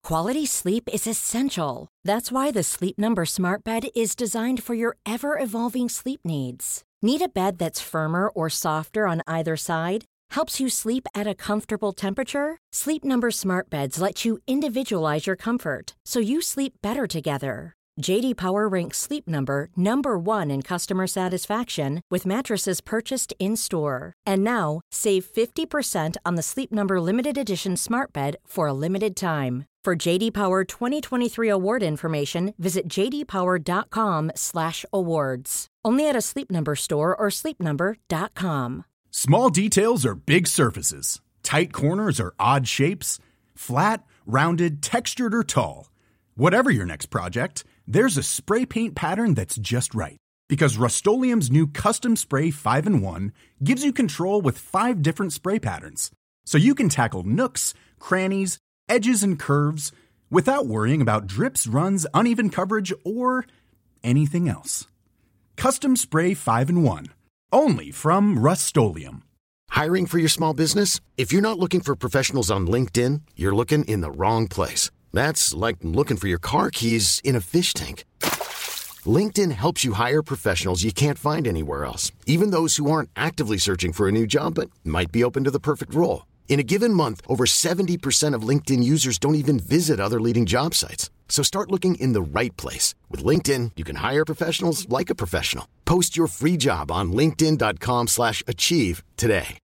Quality sleep is essential. That's why the Sleep Number Smart Bed is designed for your ever-evolving sleep needs. Need a bed that's firmer or softer on either side? Helps you sleep at a comfortable temperature? Sleep Number Smart Beds let you individualize your comfort, so you sleep better together. J.D. Power ranks Sleep Number number 1 in customer satisfaction with mattresses purchased in-store. And now, save 50% on the Sleep Number Limited Edition Smart Bed for a limited time. For J.D. Power 2023 award information, visit jdpower.com/awards. Only at a Sleep Number store or sleepnumber.com. Small details are big surfaces. Tight corners are odd shapes. Flat, rounded, textured, or tall. Whatever your next project, there's a spray paint pattern that's just right. Because Rust-Oleum's new Custom Spray 5-in-1 gives you control with 5 different spray patterns. So you can tackle nooks, crannies, edges, and curves without worrying about drips, runs, uneven coverage, or anything else. Custom Spray 5-in-1. Only from Rust-Oleum. Hiring for your small business? If you're not looking for professionals on LinkedIn, you're looking in the wrong place. That's like looking for your car keys in a fish tank. LinkedIn helps you hire professionals you can't find anywhere else, even those who aren't actively searching for a new job but might be open to the perfect role. In a given month, over 70% of LinkedIn users don't even visit other leading job sites. So start looking in the right place. With LinkedIn, you can hire professionals like a professional. Post your free job on linkedin.com/achieve today.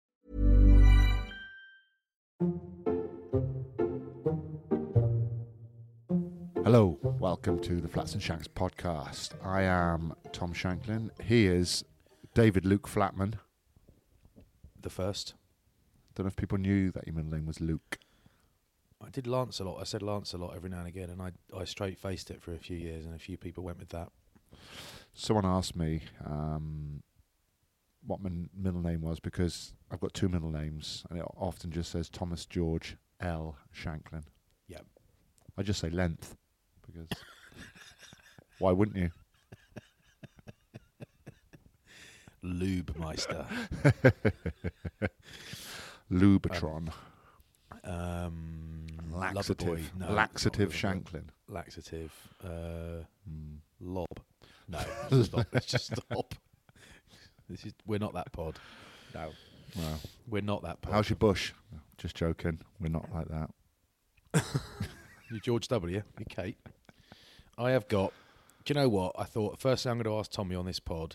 Hello, welcome to the Flats and Shanks podcast. I am Tom Shanklin. He is David Luke Flatman. The first. Don't know if people knew that your middle name was Luke. I did Lancelot. I said Lancelot every now and again, and I straight-faced it for a few years, and a few people went with that. Someone asked me what my middle name was, because I've got 2 middle names, and it often just says Thomas George L. Shanklin. Yep. I just say length, because why wouldn't you? Lubemeister. Lubitron. Laxative. No, Laxative Shanklin. Laxative. Lob. No, let's just stop. We're not that pod. No. Well, we're not that pod. how's your bush? Just joking. We're not like that. You're George W. You're Kate. I have got... Do you know what? I thought first thing I'm going to ask Tommy on this pod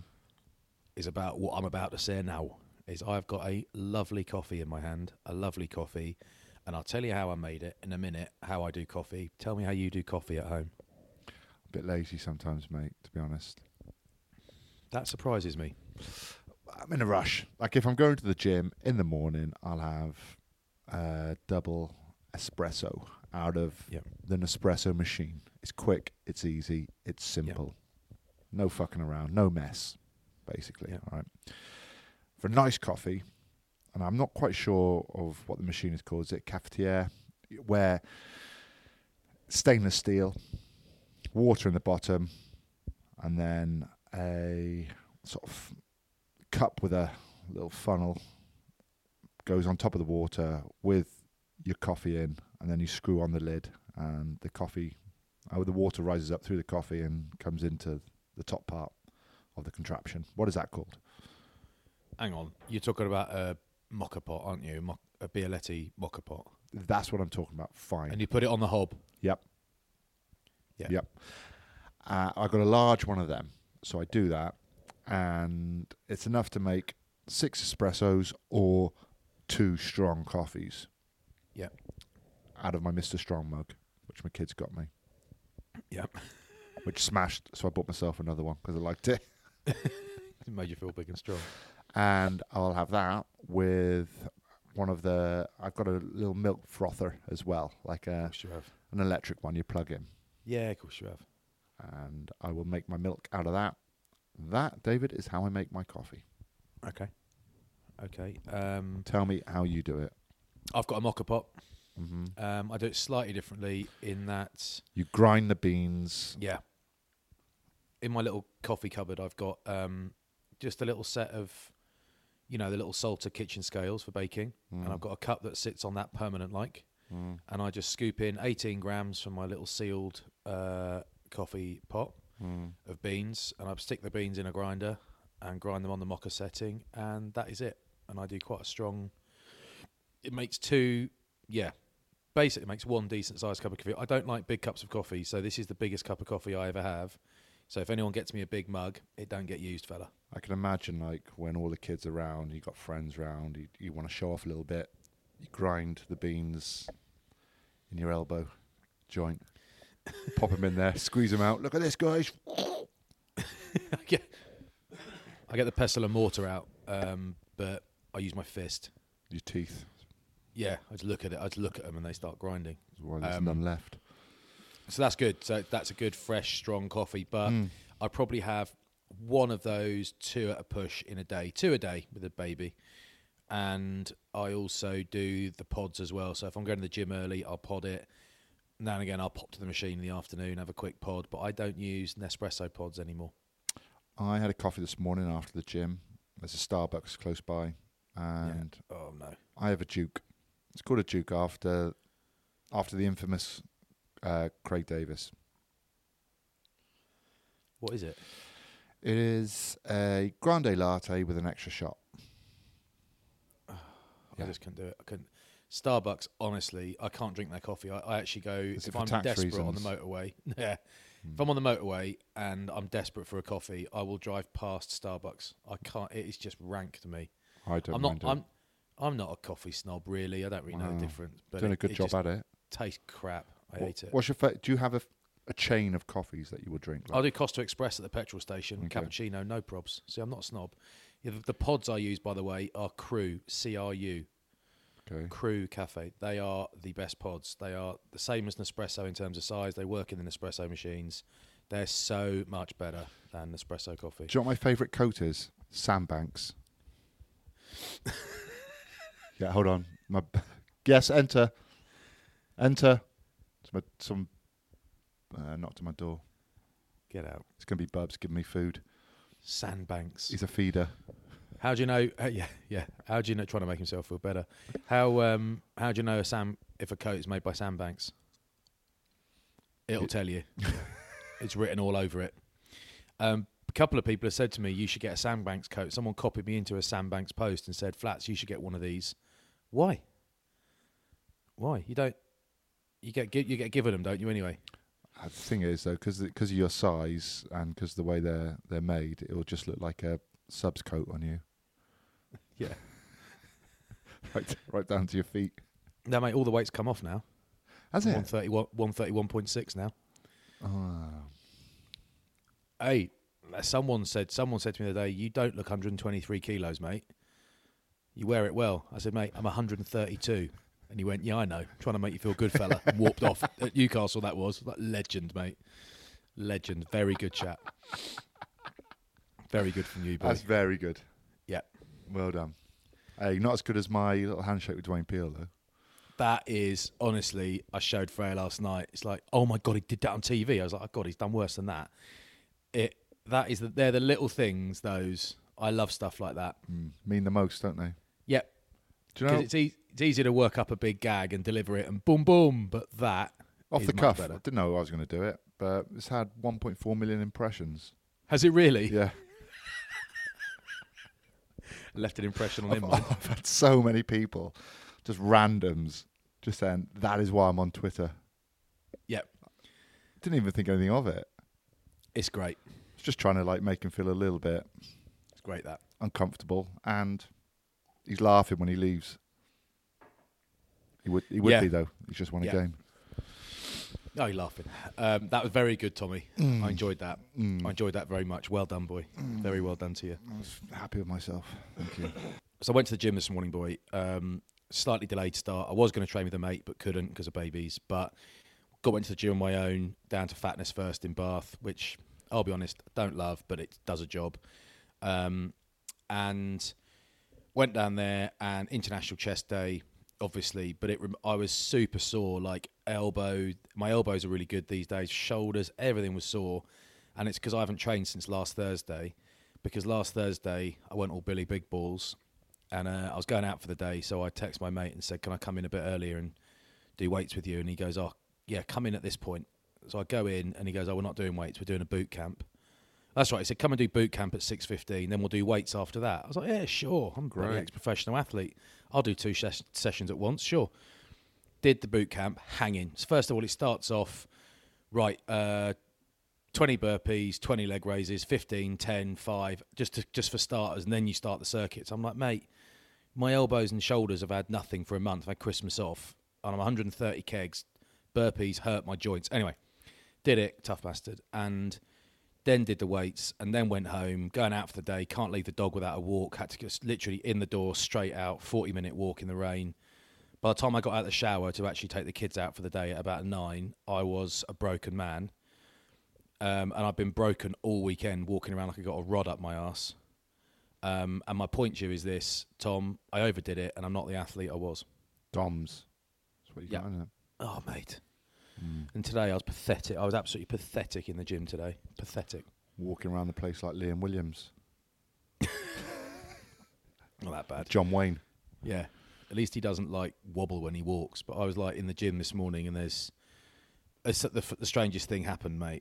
is about what I'm about to say now. Is I've got a lovely coffee in my hand, a lovely coffee, and I'll tell you how I made it in a minute, how I do coffee. Tell me how you do coffee at home. A bit lazy sometimes, mate, to be honest. That surprises me. I'm in a rush. Like, if I'm going to the gym in the morning, I'll have a double espresso out of the Nespresso machine. It's quick, it's easy, it's simple. No fucking around, no mess, basically. All right. For nice coffee, and I'm not quite sure of what the machine is called. Is it cafetiere? Where stainless steel, water in the bottom, and then a sort of cup with a little funnel goes on top of the water with your coffee in, and then you screw on the lid, and the coffee, the water rises up through the coffee and comes into the top part of the contraption. What is that called? Hang on, you're talking about a mocha pot, aren't you? A Bialetti mocha pot. That's what I'm talking about. Fine. And you put it on the hob. Yep. Yeah. Yep. I've got a large one of them, so I do that, and it's enough to make 6 espressos or 2 strong coffees. Yeah. Out of my Mr. Strong mug, which my kids got me. Yep. Which smashed, so I bought myself another one because I liked it. It made you feel big and strong. And I'll have that with one of I've got a little milk frother as well, like an electric one you plug in. Yeah, of course you have. And I will make my milk out of that. That, David, is how I make my coffee. Okay. Tell me how you do it. I've got a mocha pot. Mm-hmm. I do it slightly differently in that... You grind the beans. Yeah. In my little coffee cupboard, I've got just a little set of, the little Salter kitchen scales for baking. And I've got a cup that sits on that permanent like. and I just scoop in 18 grams from my little sealed coffee pot of beans, and I stick the beans in a grinder and grind them on the mocha setting, and that is it. And I do quite a strong. It makes basically makes one decent sized cup of coffee. I don't like big cups of coffee, so this is the biggest cup of coffee I ever have. So if anyone gets me a big mug, it don't get used, fella. I can imagine, like, when all the kids are around, you got friends around, you want to show off a little bit. You grind the beans in your elbow joint, pop them in there, squeeze them out. Look at this, guys. I get the pestle and mortar out, but I use my fist. Your teeth. Yeah, I just look at it. I just look at them and they start grinding. That's why there's none left. So that's good. So that's a good, fresh, strong coffee. But I probably have one of those, 2 at a push in a day. 2 a day with a baby. And I also do the pods as well. So if I'm going to the gym early, I'll pod it. Now and again, I'll pop to the machine in the afternoon, have a quick pod. But I don't use Nespresso pods anymore. I had a coffee this morning after the gym. There's a Starbucks close by. And Oh, no. I have a Duke. It's called a Duke after the infamous Craig Davis. What is it? It is a grande latte with an extra shot. I just couldn't do it. I couldn't. Starbucks, honestly, I can't drink their coffee. I actually go, Is it if for I'm tax desperate reasons? on the motorway. Yeah. If I'm on the motorway and I'm desperate for a coffee, I will drive past Starbucks. I can't. It is just rank to me. I don't I'm mind not. it. I'm not a coffee snob, really. I don't really know the difference. But Doing a good it job just at it. tastes crap. I hate it. What's your do you have a chain of coffees that you would drink? I'll do Costa Express at the petrol station. Okay. Cappuccino, no probs. See, I'm not a snob. Yeah, the pods I use, by the way, are Crew, CRU. Okay. Crew Cafe. They are the best pods. They are the same as Nespresso in terms of size. They work in the Nespresso machines. They're so much better than Nespresso coffee. Do you know what my favourite coat is? Sandbanks. Yeah, hold on. Yes, enter. Enter. Knock to my door. Get out. It's going to be Bubs giving me food. Sandbanks. He's a feeder. How do you know? Yeah. How do you know? Trying to make himself feel better. How do you know if a coat is made by Sandbanks? It'll tell you. It's written all over it. A couple of people have said to me, "You should get a Sandbanks coat." Someone copied me into a Sandbanks post and said, "Flats, you should get one of these." Why? You don't. You get given them, don't you? Anyway. The thing is, though, because of your size and because the way they're made, it will just look like a subs coat on you. Yeah. right down to your feet. No, mate. All the weight's come off now. Has it? 131.6 now. Oh. Hey, someone said to me the other day, "You don't look 123 kilos, mate. You wear it well." I said, "Mate, I'm 132." And he went, "Yeah, I know. Trying to make you feel good, fella." And walked off. At Newcastle, that was. Like, legend, mate. Legend. Very good chat. Very good from you, boy. That's very good. Yeah. Well done. Hey, not as good as my little handshake with Dwayne Peele, though. That is, honestly, I showed Freya last night. It's like, oh my God, he did that on TV. I was like, oh God, he's done worse than that. They're the little things, those. I love stuff like that. Mean the most, don't they? Yep. Do you know? Because it's easy to work up a big gag and deliver it and boom, boom. But that Off is the much cuff, better. I didn't know I was going to do it, but it's had 1.4 million impressions. Has it really? Yeah. Left an impression on him. mate. I've had so many people, just randoms, just saying, that is why I'm on Twitter. Yep. Didn't even think anything of it. It's great. It's just trying to like make him feel a little bit It's great, that. uncomfortable, and he's laughing when he leaves. He would Yeah. be though. He's just won a Yeah. game. Oh, you're laughing. That was very good, Tommy. I enjoyed that. I enjoyed that very much. Well done, boy. Very well done to you. I was happy with myself. Thank you. So I went to the gym this morning, boy. Slightly delayed start. I was going to train with a mate, but couldn't because of babies. But went to the gym on my own, down to Fatness First in Bath, which I'll be honest, I don't love, but it does a job. And went down there, and International Chest Day, obviously, but I was super sore, like my elbows are really good these days, shoulders, everything was sore. And it's because I haven't trained since last Thursday, because last Thursday I went all Billy Big Balls, and I was going out for the day, so I texted my mate and said, can I come in a bit earlier and do weights with you? And he goes, oh, yeah, come in at this point. So I go in, and he goes, oh, we're not doing weights. We're doing a boot camp. That's right. He said, come and do boot camp at 6:15, then we'll do weights after that. I was like, yeah, sure. I'm a ex-professional athlete. I'll do 2 sessions at once, sure. Did the boot camp, hanging. So first of all, it starts off, right, 20 burpees, 20 leg raises, 15, 10, 5, just for starters, and then you start the circuits. I'm like, mate, my elbows and shoulders have had nothing for a month. I've had Christmas off, and I'm 130 kegs. Burpees hurt my joints. Anyway, did it, tough bastard, and then did the weights, and then went home, going out for the day, can't leave the dog without a walk, had to get literally in the door, straight out, 40-minute walk in the rain. By the time I got out of the shower to actually take the kids out for the day at about 9, I was a broken man. And I've been broken all weekend, walking around like I got a rod up my arse. And my point to you is this, Tom, I overdid it, and I'm not the athlete I was. DOMS. That's what you got, isn't it? Oh, mate. And today I was pathetic. I was absolutely pathetic in the gym today. Pathetic. Walking around the place like Liam Williams. Not that bad. John Wayne. Yeah. At least he doesn't, like, wobble when he walks. But I was, like, in the gym this morning, and the strangest thing happened, mate.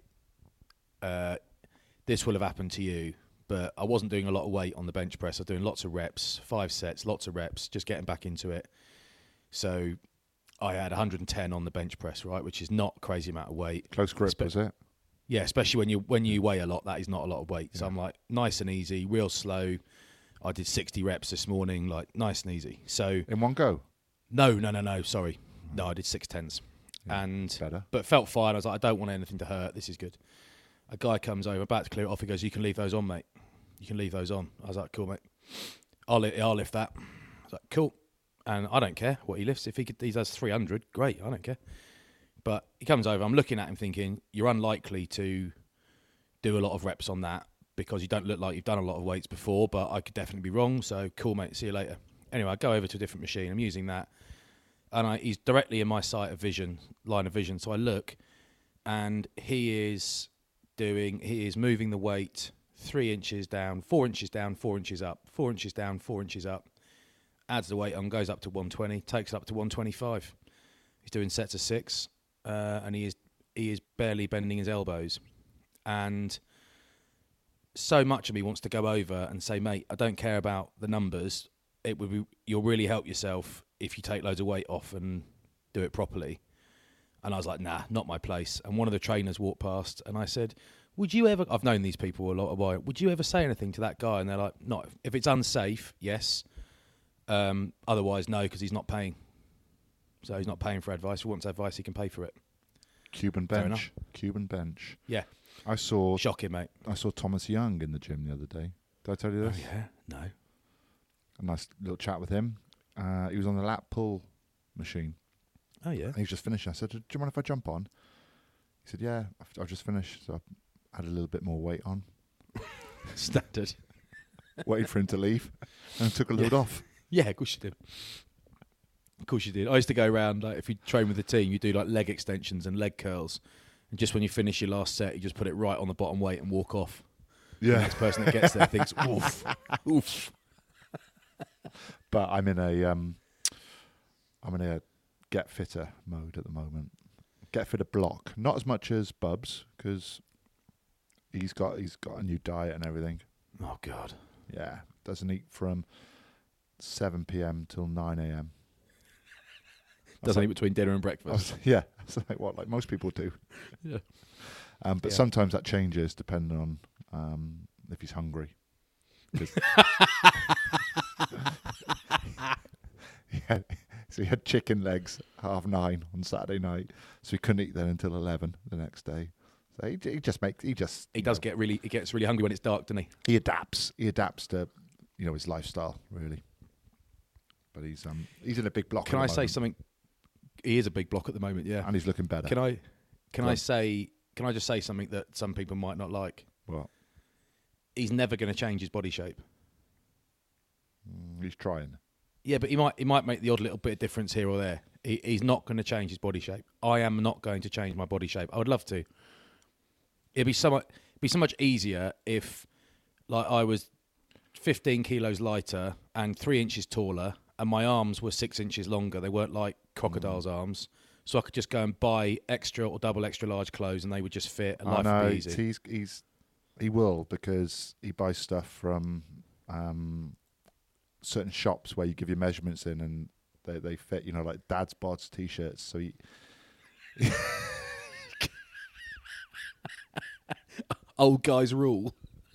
This will have happened to you, but I wasn't doing a lot of weight on the bench press. I was doing lots of reps, 5 sets, lots of reps, just getting back into it. So I had 110 on the bench press, right, which is not a crazy amount of weight. Close grip, was it? Yeah, especially when you weigh a lot, that is not a lot of weight. Yeah. So I'm like, nice and easy, real slow. I did 60 reps this morning, like nice and easy. So in one go? No, sorry. No, I did 6 tens. Yeah, and better. But felt fine. I was like, I don't want anything to hurt. This is good. A guy comes over, about to clear it off. He goes, you can leave those on, mate. You can leave those on. I was like, cool, mate. I'll lift that. I was like, cool. And I don't care what he lifts. If he does 300, great. I don't care. But he comes over. I'm looking at him thinking, you're unlikely to do a lot of reps on that because you don't look like you've done a lot of weights before, but I could definitely be wrong. So cool, mate. See you later. Anyway, I go over to a different machine. I'm using that. And he's directly in my line of vision. So I look, and he is moving the weight 3 inches down, 4 inches down, 4 inches up, 4 inches down, 4 inches up. Adds the weight on, goes up to 120, takes it up to 125. He's doing sets of 6, and he is barely bending his elbows. And so much of me wants to go over and say, mate, I don't care about the numbers. You'll really help yourself if you take loads of weight off and do it properly. And I was like, nah, not my place. And one of the trainers walked past, and I said, would you ever, I've known these people a lot of while, would you ever say anything to that guy? And they're like, no, if it's unsafe, yes. Otherwise, no, because he's not paying. So he's not paying for advice. If he wants advice, he can pay for it. Cuban bench. Yeah. Shocking, mate. I saw Thomas Young in the gym the other day. Did I tell you this? Oh, yeah? No. A nice little chat with him. He was on the lat pull machine. Oh, yeah? And he was just finished. I said, do you mind if I jump on? He said, yeah, I've just finished. So I had a little bit more weight on. Standard. Waited for him to leave and took a load off. Yeah, of course you did. Of course you did. I used to go around, like, if you train with the team, you do like leg extensions and leg curls. And just when you finish your last set, you just put it right on the bottom weight and walk off. Yeah. The next person that gets there thinks, oof, oof. But I'm in a get fitter mode at the moment. Get fitter block. Not as much as Bubs, because he's got a new diet and everything. Oh, God. Yeah. Doesn't eat from 7 p.m. till 9 a.m. Doesn't eat between dinner and breakfast. Yeah. So like most people do. Yeah. But sometimes that changes depending on if he's hungry. So he had chicken legs 9:30 on Saturday night, so he couldn't eat then until 11 the next day. So he gets really hungry when it's dark, doesn't he? He adapts to his lifestyle, really. But he's in a big block. Can I say something? He is a big block at the moment, yeah. And he's looking better. Can I just say something that some people might not like? What? He's never going to change his body shape. He's trying. Yeah, but he might make the odd little bit of difference here or there. He's not going to change his body shape. I am not going to change my body shape. I would love to. It'd be so much easier if, like, I was 15 kilos lighter and 3 inches taller, and my arms were 6 inches longer. They weren't like crocodile's arms. so I could just go and buy extra or double extra large clothes, and they would just fit, and I life know would be easy. he will, because he buys stuff from certain shops where you give your measurements in and they fit, you know, like dad's bods t-shirts. So he Old guys rule.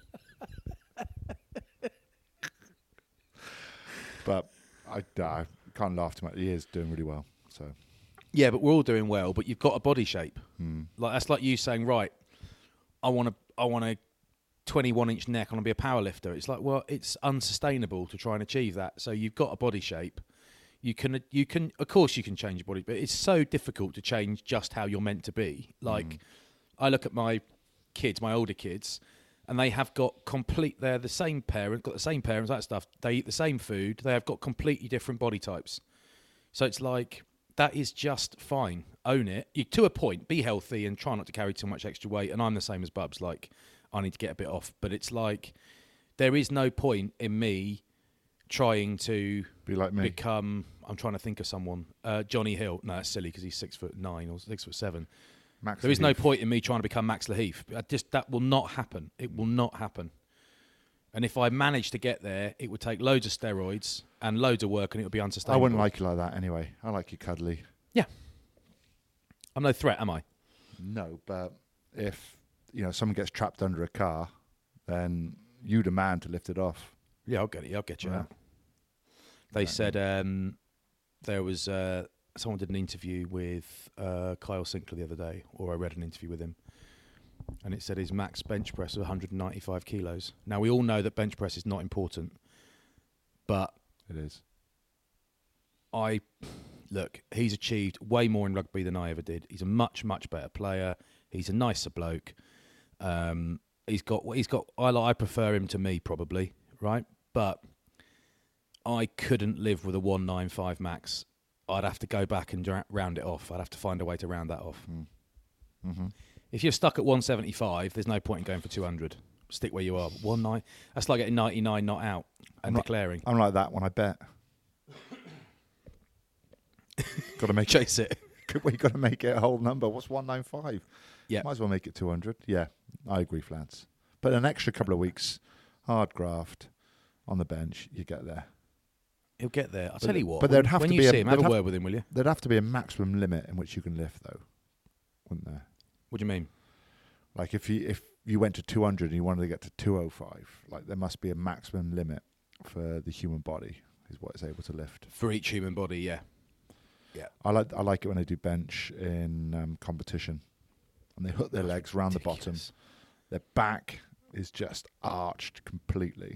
but I can't laugh too much. He is doing really well. So Yeah, but we're all doing well. But you've got a body shape. Like that's like you saying, right, I want a 21-inch neck. I want to be a power lifter. It's like, well, it's unsustainable to try and achieve that. So you've got a body shape. You can, of course, you can change your body, but it's so difficult to change just how you're meant to be. Like, I look at my kids, my older kids, and they have got they're the same parent, got the same parents, that stuff. They eat the same food. They have got completely different body types. So it's like, that is just fine. Own it. To a point, be healthy and try not to carry too much extra weight. And I'm the same as Bubs. Like, I need to get a bit off. But it's like, there is no point in me trying to be like me. become, I'm trying to think of someone, Johnny Hill. No, that's silly because he's 6'9" or 6'7". Max There is no Heath. point in me trying to become Max Laheath. That will not happen. It will not happen. And if I managed to get there, it would take loads of steroids and loads of work, and it would be I unsustainable. wouldn't like you like that anyway. I like you cuddly. Yeah. I'm no threat, am I? No, but if someone gets trapped under a car, then you the man to lift it off. Yeah, I'll get it. I'll get you Yeah. out. They said there was someone did an interview with Kyle Sinclair the other day, or I read an interview with him, and it said his max bench press was 195 kilos. Now, we all know that bench press is not important, but It is. Look, he's achieved way more in rugby than I ever did. He's a much, much better player. He's a nicer bloke. He's got. I prefer him to me, probably, right? But I couldn't live with a 195 max. I'd have to go back and round it off. I'd have to find a way to round that off. Mm-hmm. If you're stuck at 175, there's no point in going for 200. Stick where you are. 19. That's like getting 99 not out and declaring. I'm like that when I bet. Got to make Chase it. Well, you got to make it a whole number. What's 195? Yeah. Might as well make it 200. Yeah, I agree, Flats. But an extra couple of weeks, hard graft on the bench, you get there. He'll get there. I'll tell you what. But there'd have when to you be see him, have a word with him, will you? There'd have to be a maximum limit in which you can lift, though, wouldn't there? What do you mean? Like if you went to 200 and you wanted to get to 205, like there must be a maximum limit for the human body is what it's able to lift. For each human body, yeah. Yeah. I like it when they do bench in competition, and they hook their legs round the bottom. Their back is just arched completely,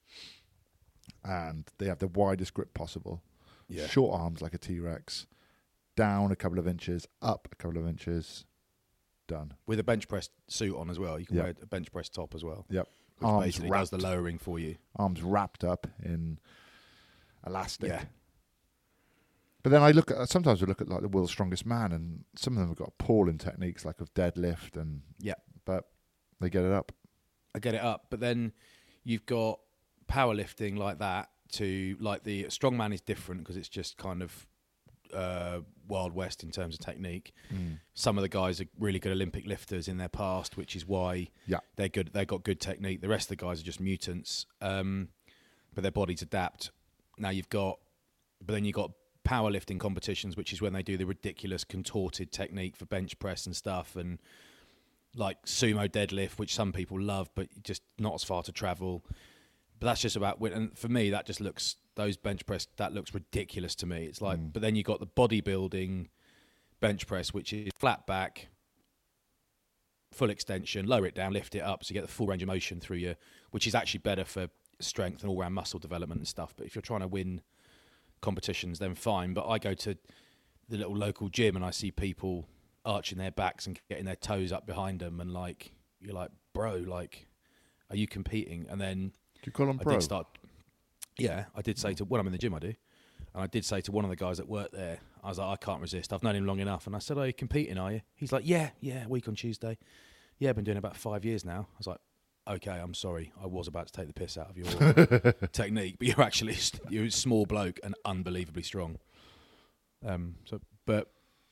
and they have the widest grip possible. Yeah. Short arms like a T-Rex, down a couple of inches, up a couple of inches, done. With a bench press suit on as well. You can wear a bench press top as well. Yep. Which Arms basically wrapped, does the lowering for you. arms wrapped up in elastic. Yeah. But then sometimes I look at like the world's strongest man, and some of them have got appalling techniques like of deadlift and but they get it up. I get it up, but then you've got powerlifting like that to like the strongman is different because it's just kind of Wild West in terms of technique. Some of the guys are really good Olympic lifters in their past, which is why they're good. They've got good technique. The rest of the guys are just mutants, but their bodies adapt. Now but then you've got powerlifting competitions, which is when they do the ridiculous contorted technique for bench press and stuff, and like sumo deadlift, which some people love, but just not as far to travel. But that's just about, and for me, that just looks, those bench press, that looks ridiculous to me. It's like, but then you got the bodybuilding bench press, which is flat back, full extension, lower it down, lift it up, so you get the full range of motion through you, which is actually better for strength and all-round muscle development and stuff. But if you're trying to win competitions, then fine. But I go to the little local gym and I see people arching their backs and getting their toes up behind them, and like, you're like, bro, like, are you competing? And then Do you call them pro? I did say to, when I'm in the gym I do, and I did say to one of the guys that worked there, I was like, I can't resist, I've known him long enough, and I said, are you competing, are you? He's like, yeah, a week on Tuesday. Yeah, I've been doing it about 5 years now. I was like, okay, I'm sorry, I was about to take the piss out of your technique, but you're a small bloke and unbelievably strong. But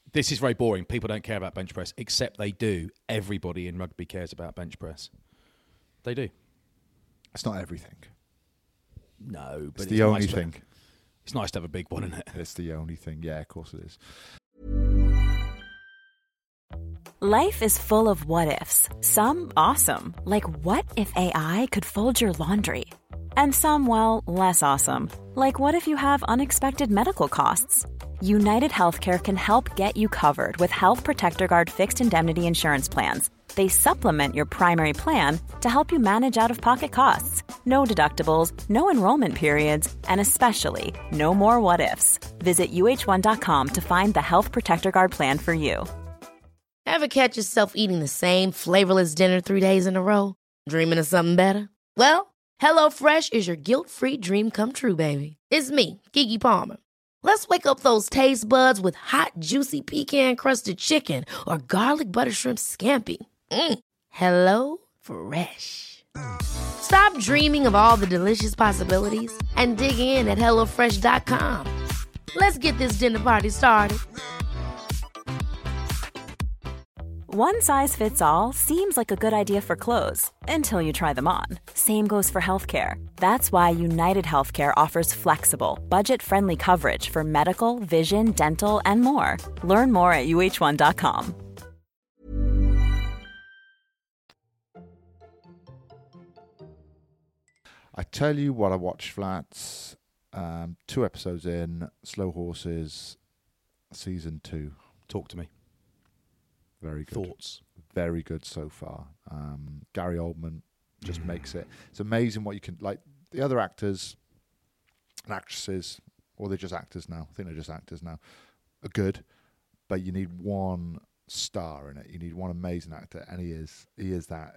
This is very boring. People don't care about bench press, except they do. Everybody in rugby cares about bench press. They do. It's not everything. No, but It's the only thing. It's nice to have a big one, isn't it? It's the only thing. Yeah, of course it is. Life is full of what-ifs. Some awesome, like what if AI could fold your laundry? And some, well, less awesome, like what if you have unexpected medical costs? United Healthcare can help get you covered with Health Protector Guard fixed indemnity insurance plans. They supplement your primary plan to help you manage out-of-pocket costs. No deductibles, no enrollment periods, and especially no more what-ifs. Visit uh1.com to find the Health Protector Guard plan for you. Ever catch yourself eating the same flavorless dinner 3 days in a row? Dreaming of something better? Well, HelloFresh is your guilt-free dream come true, baby. It's me, Keke Palmer. Let's wake up those taste buds with hot, juicy pecan-crusted chicken or garlic butter shrimp scampi. Hello Fresh. Stop dreaming of all the delicious possibilities and dig in at HelloFresh.com. Let's get this dinner party started. One size fits all seems like a good idea for clothes until you try them on. Same goes for healthcare. That's why United Healthcare offers flexible, budget-friendly coverage for medical, vision, dental, and more. Learn more at uh1.com. I tell you what, I watched Flats, 2 episodes in, Slow Horses, season 2. Talk to me. Very good. Thoughts? Very good so far. Gary Oldman just makes it. It's amazing what you can, like, the other actors and actresses, or they're just actors now, I think they're just actors now, are good, but you need one star in it. You need one amazing actor, and he is that.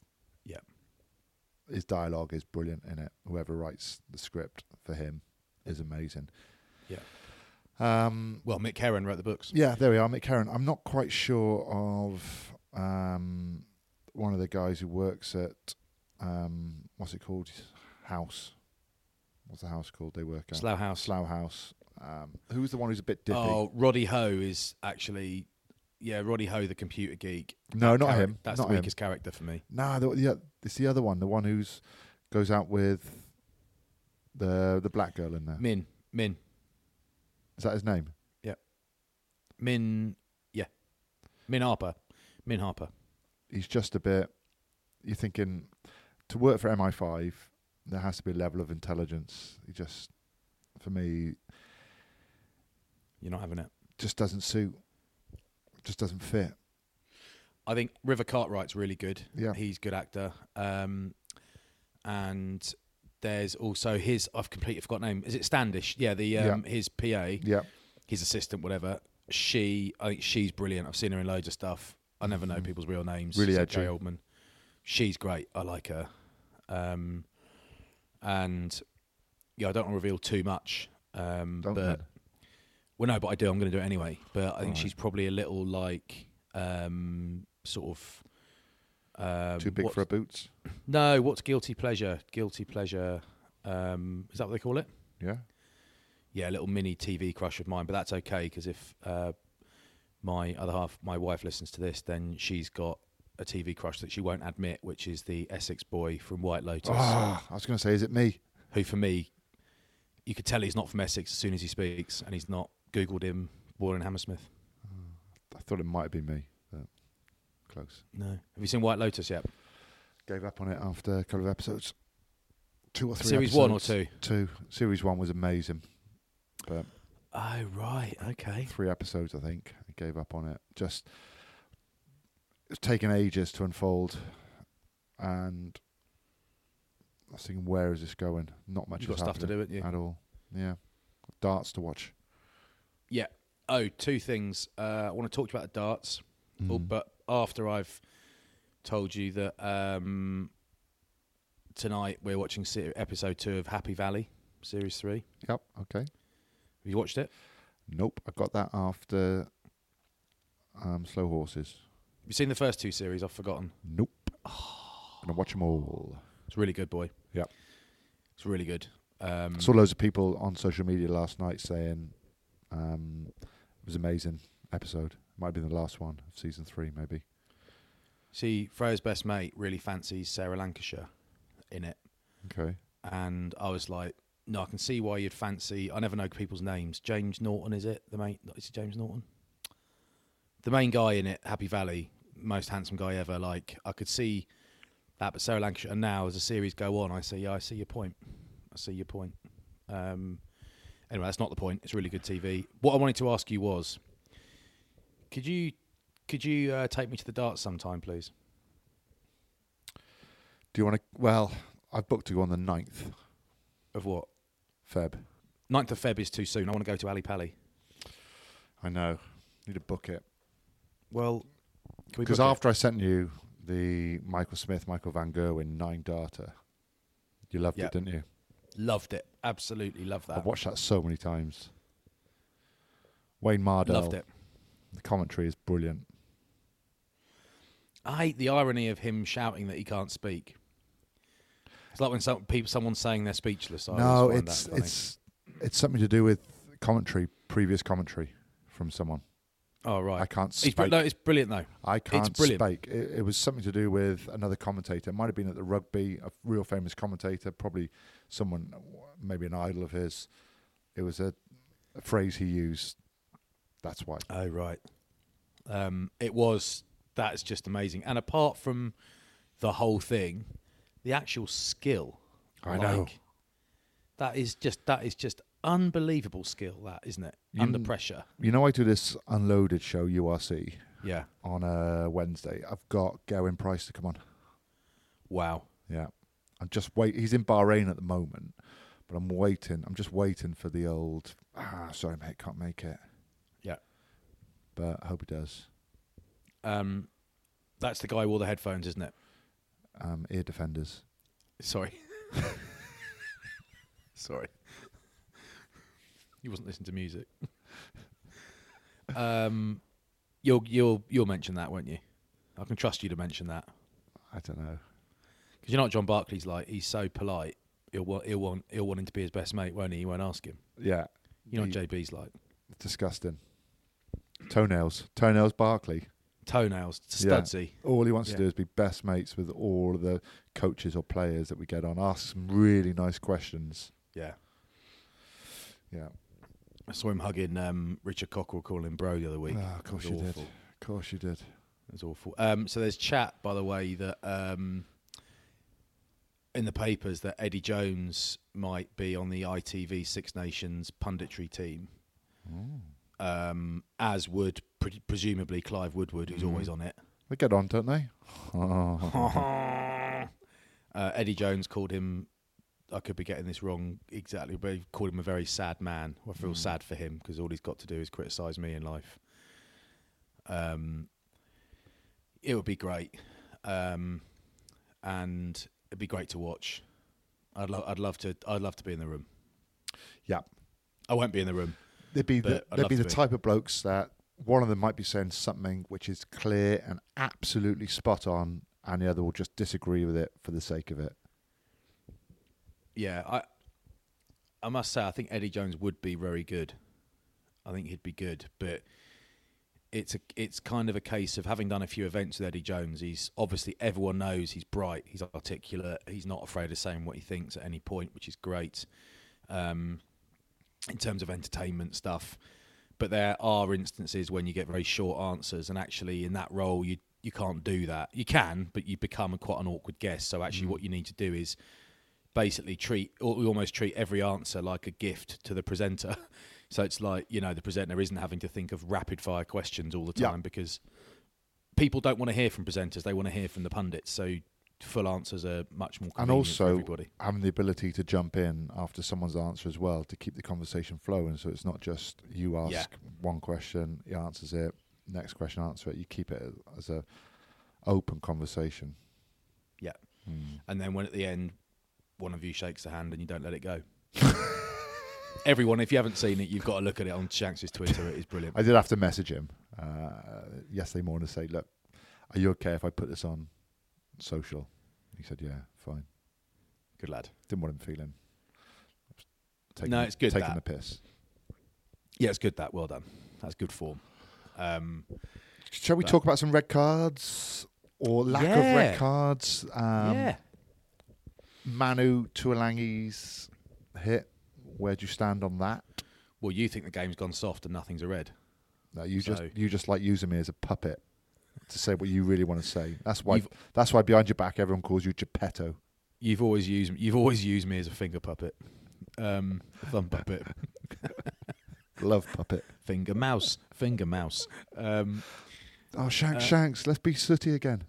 His dialogue is brilliant in it. Whoever writes the script for him is amazing. Yeah. Well, Mick Herron wrote the books. Yeah, there we are, Mick Herron. I'm not quite sure of one of the guys who works at what's it called? House. What's the house called they work at? Slough House. Slough House. Who's the one who's a bit dippy? Oh, Roddy Ho is actually... Yeah, Roddy Ho, the computer geek. No, not him. That's not the weakest him. character for me. Nah, it's the other one. The one who's goes out with the black girl in there. Min. Is that his name? Yeah. Min Harper. He's just a bit... You're thinking, to work for MI5, there has to be a level of intelligence. He just, for me... You're not having it. Just doesn't suit. Just doesn't fit. I think River Cartwright's really good. Yeah. He's a good actor. And there's also I've completely forgotten name. Is it Standish? Yeah, his PA. Yeah. His assistant, whatever. I think she's brilliant. I've seen her in loads of stuff. I never know people's real names. Really except edgy. Jay Oldman. She's great. I like her. And yeah, I don't want to reveal too much. Don't but then. Well, no, but I do. I'm going to do it anyway. But I think she's probably a little like sort of Too big for her boots? No, what's guilty pleasure? Guilty pleasure. Is that what they call it? Yeah. Yeah, a little mini TV crush of mine, but that's okay because if my other half, my wife, listens to this, then she's got a TV crush that she won't admit, which is the Essex boy from White Lotus. Oh, I was going to say, is it me? Who, for me, you could tell he's not from Essex as soon as he speaks, and he's not. Googled him, born in Hammersmith. I thought it might be me, but close. No. Have you seen White Lotus yet? Gave up on it after a couple of episodes. 2 or 3 Series episodes. 1 or 2? 2. Series 1 was amazing. But oh, right. Okay. 3 episodes, I think. I gave up on it. Just, it's taken ages to unfold. And I was thinking, where is this going? Not much You've got stuff to do, haven't you? At all. Yeah. Darts to watch. Yeah. Oh, 2 things. I want to talk to you about the darts, but after I've told you that tonight we're watching episode 2 of Happy Valley, series 3. Yep, okay. Have you watched it? Nope, I got that after Slow Horses. Have you seen the first 2 series? I've forgotten. Nope. Gonna watch them all. It's really good, boy. Yep. It's really good. Saw loads of people on social media last night saying it was amazing. episode. Might be the last one of season 3, maybe. See, Freya's best mate really fancies Sarah Lancashire in it. Okay. And I was like, no, I can see why you'd fancy... I never know people's names. James Norton, is it? The mate? Is it James Norton? The main guy in it, Happy Valley, most handsome guy ever. Like, I could see that, but Sarah Lancashire... And now, as the series go on, I say, yeah, I see your point. Anyway, that's not the point. It's really good TV. What I wanted to ask you was, could you take me to the darts sometime, please? Do you want to... Well, I've booked to go on the 9th. Of what? Feb. 9th of Feb is too soon. I want to go to Ali Pali. I know. Need to book it. Well, because after I sent you the Michael Smith, Michael Van Gerwen 9 darter, you loved it, didn't you? Loved it. Absolutely loved that. I've watched that so many times. Wayne Mardell. Loved it. The commentary is brilliant. I hate the irony of him shouting that he can't speak. It's like when someone's saying they're speechless. No, it's something to do with previous commentary from someone. Oh, right. I can't speak. It's brilliant, though. I can't speak. It was something to do with another commentator. It might have been at the rugby, a real famous commentator, probably someone, maybe an idol of his. It was a phrase he used. That's why. Oh, right. That's just amazing. And apart from the whole thing, the actual skill. I know. That is just unbelievable skill, that, isn't it? Under pressure. You know, I do this Unloaded show, URC. Yeah. On a Wednesday. I've got Gavin Price to come on. Wow. Yeah. I'm just waiting. He's in Bahrain at the moment, but I'm waiting. I'm just waiting for the old, sorry, mate, can't make it. Yeah. But I hope he does. That's the guy with all the headphones, isn't it? Ear defenders. Sorry. Sorry. You wasn't listening to music. You'll mention that, won't you? I can trust you to mention that. I don't know. Because you know what John Barclay's like. He's so polite. He'll want him to be his best mate, won't he? He won't ask him. Yeah. You know what JB's like. Disgusting. Toenails Barkley. Toenails, Studsy. Yeah. All he wants to do is be best mates with all of the coaches or players that we get on. Ask some really nice questions. Yeah. Yeah. I saw him hugging Richard Cockrell, calling him bro the other week. Oh, of course you did. Of course you did. It was awful. So there's chat, by the way, that in the papers that Eddie Jones might be on the ITV Six Nations punditry team. As would presumably Clive Woodward, who's always on it. They get on, don't they? Eddie Jones called him, I could be getting this wrong exactly, but he called him a very sad man. I feel sad for him because all he's got to do is criticise me in life. It would be great. And it'd be great to watch. I'd love to be in the room. Yeah. I won't be in the room. They'd be the type of blokes that one of them might be saying something which is clear and absolutely spot on, and the other will just disagree with it for the sake of it. Yeah, I must say, I think Eddie Jones would be very good. I think he'd be good, but it's kind of a case of having done a few events with Eddie Jones. He's obviously, everyone knows he's bright, he's articulate, he's not afraid of saying what he thinks at any point, which is great. In terms of entertainment stuff, but there are instances when you get very short answers, and actually in that role you can't do that. You can, but you become quite an awkward guest. So actually what you need to do is basically almost treat every answer like a gift to the presenter. So it's like, the presenter isn't having to think of rapid fire questions all the time because people don't want to hear from presenters, they want to hear from the pundits. So full answers are much more convenient for everybody. And also having the ability to jump in after someone's answer as well to keep the conversation flowing, so it's not just you ask one question, he answers it, next question, answer it. You keep it as a open conversation. Yeah. And then when at the end one of you shakes the hand and you don't let it go. Everyone, if you haven't seen it, you've got to look at it on Shanks' Twitter. It is brilliant. I did have to message him yesterday morning to say, look, are you okay if I put this on social? He said, yeah, fine. Good lad. Didn't want him feeling it's good taking the piss. Yeah, it's good that. Well done. That's good form. Shall we talk about some red cards or lack of red cards? Manu Tuolangi's hit. Where do you stand on that? Well, you think the game's gone soft and nothing's a red. No, you just like using me as a puppet to say what you really want to say. That's why behind your back everyone calls you Geppetto. You've always used me as a finger puppet, a thumb puppet, love puppet, finger mouse. Shanks, let's be sooty again.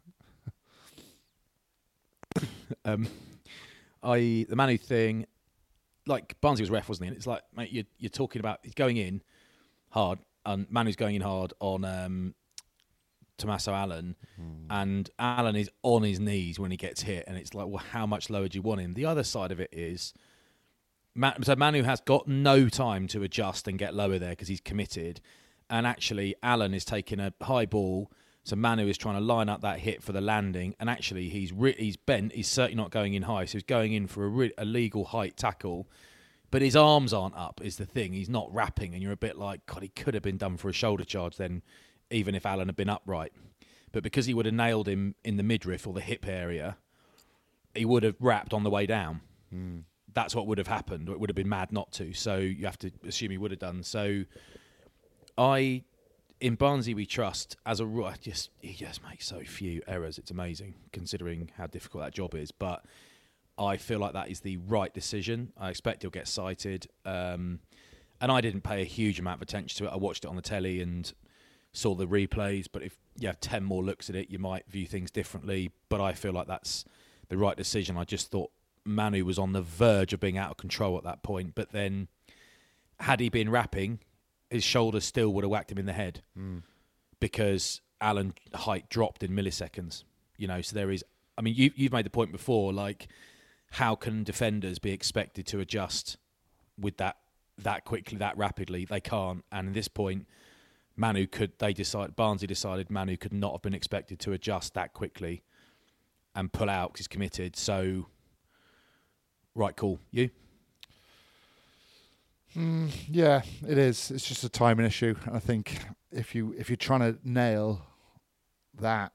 The Manu thing, like Barnsley was ref, wasn't he? And it's like, mate, you're talking about he's going in hard, and Manu's going in hard on Tommaso Allan, and Allan is on his knees when he gets hit, and it's like, well, how much lower do you want him? The other side of it is, so Manu has got no time to adjust and get lower there because he's committed, and actually Allan is taking a high ball, so Manu is trying to line up that hit for the landing, and actually he's bent, he's certainly not going in high, so he's going in for a legal height tackle, but his arms aren't up is the thing, he's not wrapping, and you're a bit like, God, he could have been done for a shoulder charge then, even if Allan had been upright. But because he would have nailed him in the midriff or the hip area, he would have wrapped on the way down. That's what would have happened. It would have been mad not to. So you have to assume he would have done. So in Barnsley we trust, as a rule, he just makes so few errors. It's amazing, considering how difficult that job is. But I feel like that is the right decision. I expect he'll get cited. And I didn't pay a huge amount of attention to it. I watched it on the telly and saw the replays, but if you have 10 more looks at it, you might view things differently. But I feel like that's the right decision. I just thought Manu was on the verge of being out of control at that point. But then, had he been wrapping, his shoulder still would have whacked him in the head because Allan height dropped in milliseconds. So there is. I mean, you've made the point before. Like, how can defenders be expected to adjust with that quickly, that rapidly? They can't. And at this point, Barnsley decided Manu could not have been expected to adjust that quickly and pull out because he's committed. So, right, cool. You? Yeah, it is. It's just a timing issue. And I think if you're trying to nail that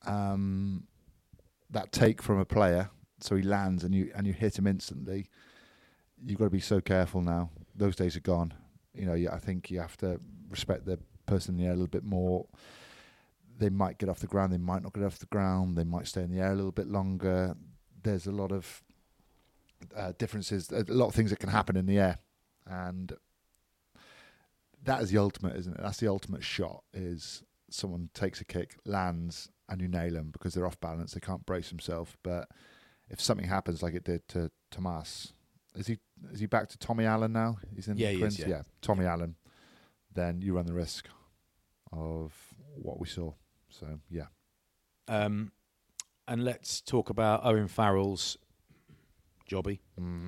that take from a player, so he lands and you hit him instantly, you've got to be so careful now. Those days are gone. I think you have to respect the person in the air a little bit more. They might get off the ground, they might not get off the ground, they might stay in the air a little bit longer. There's a lot of differences, a lot of things that can happen in the air, and that is the ultimate, isn't it? That's the ultimate shot, is someone takes a kick, lands, and you nail them because they're off balance, they can't brace themselves. But if something happens like it did to Tomas, is he back to Tommy Allan now? He's in the Prince? Yeah, Tommy Allan. Then you run the risk of what we saw. So, yeah. And let's talk about Owen Farrell's jobby.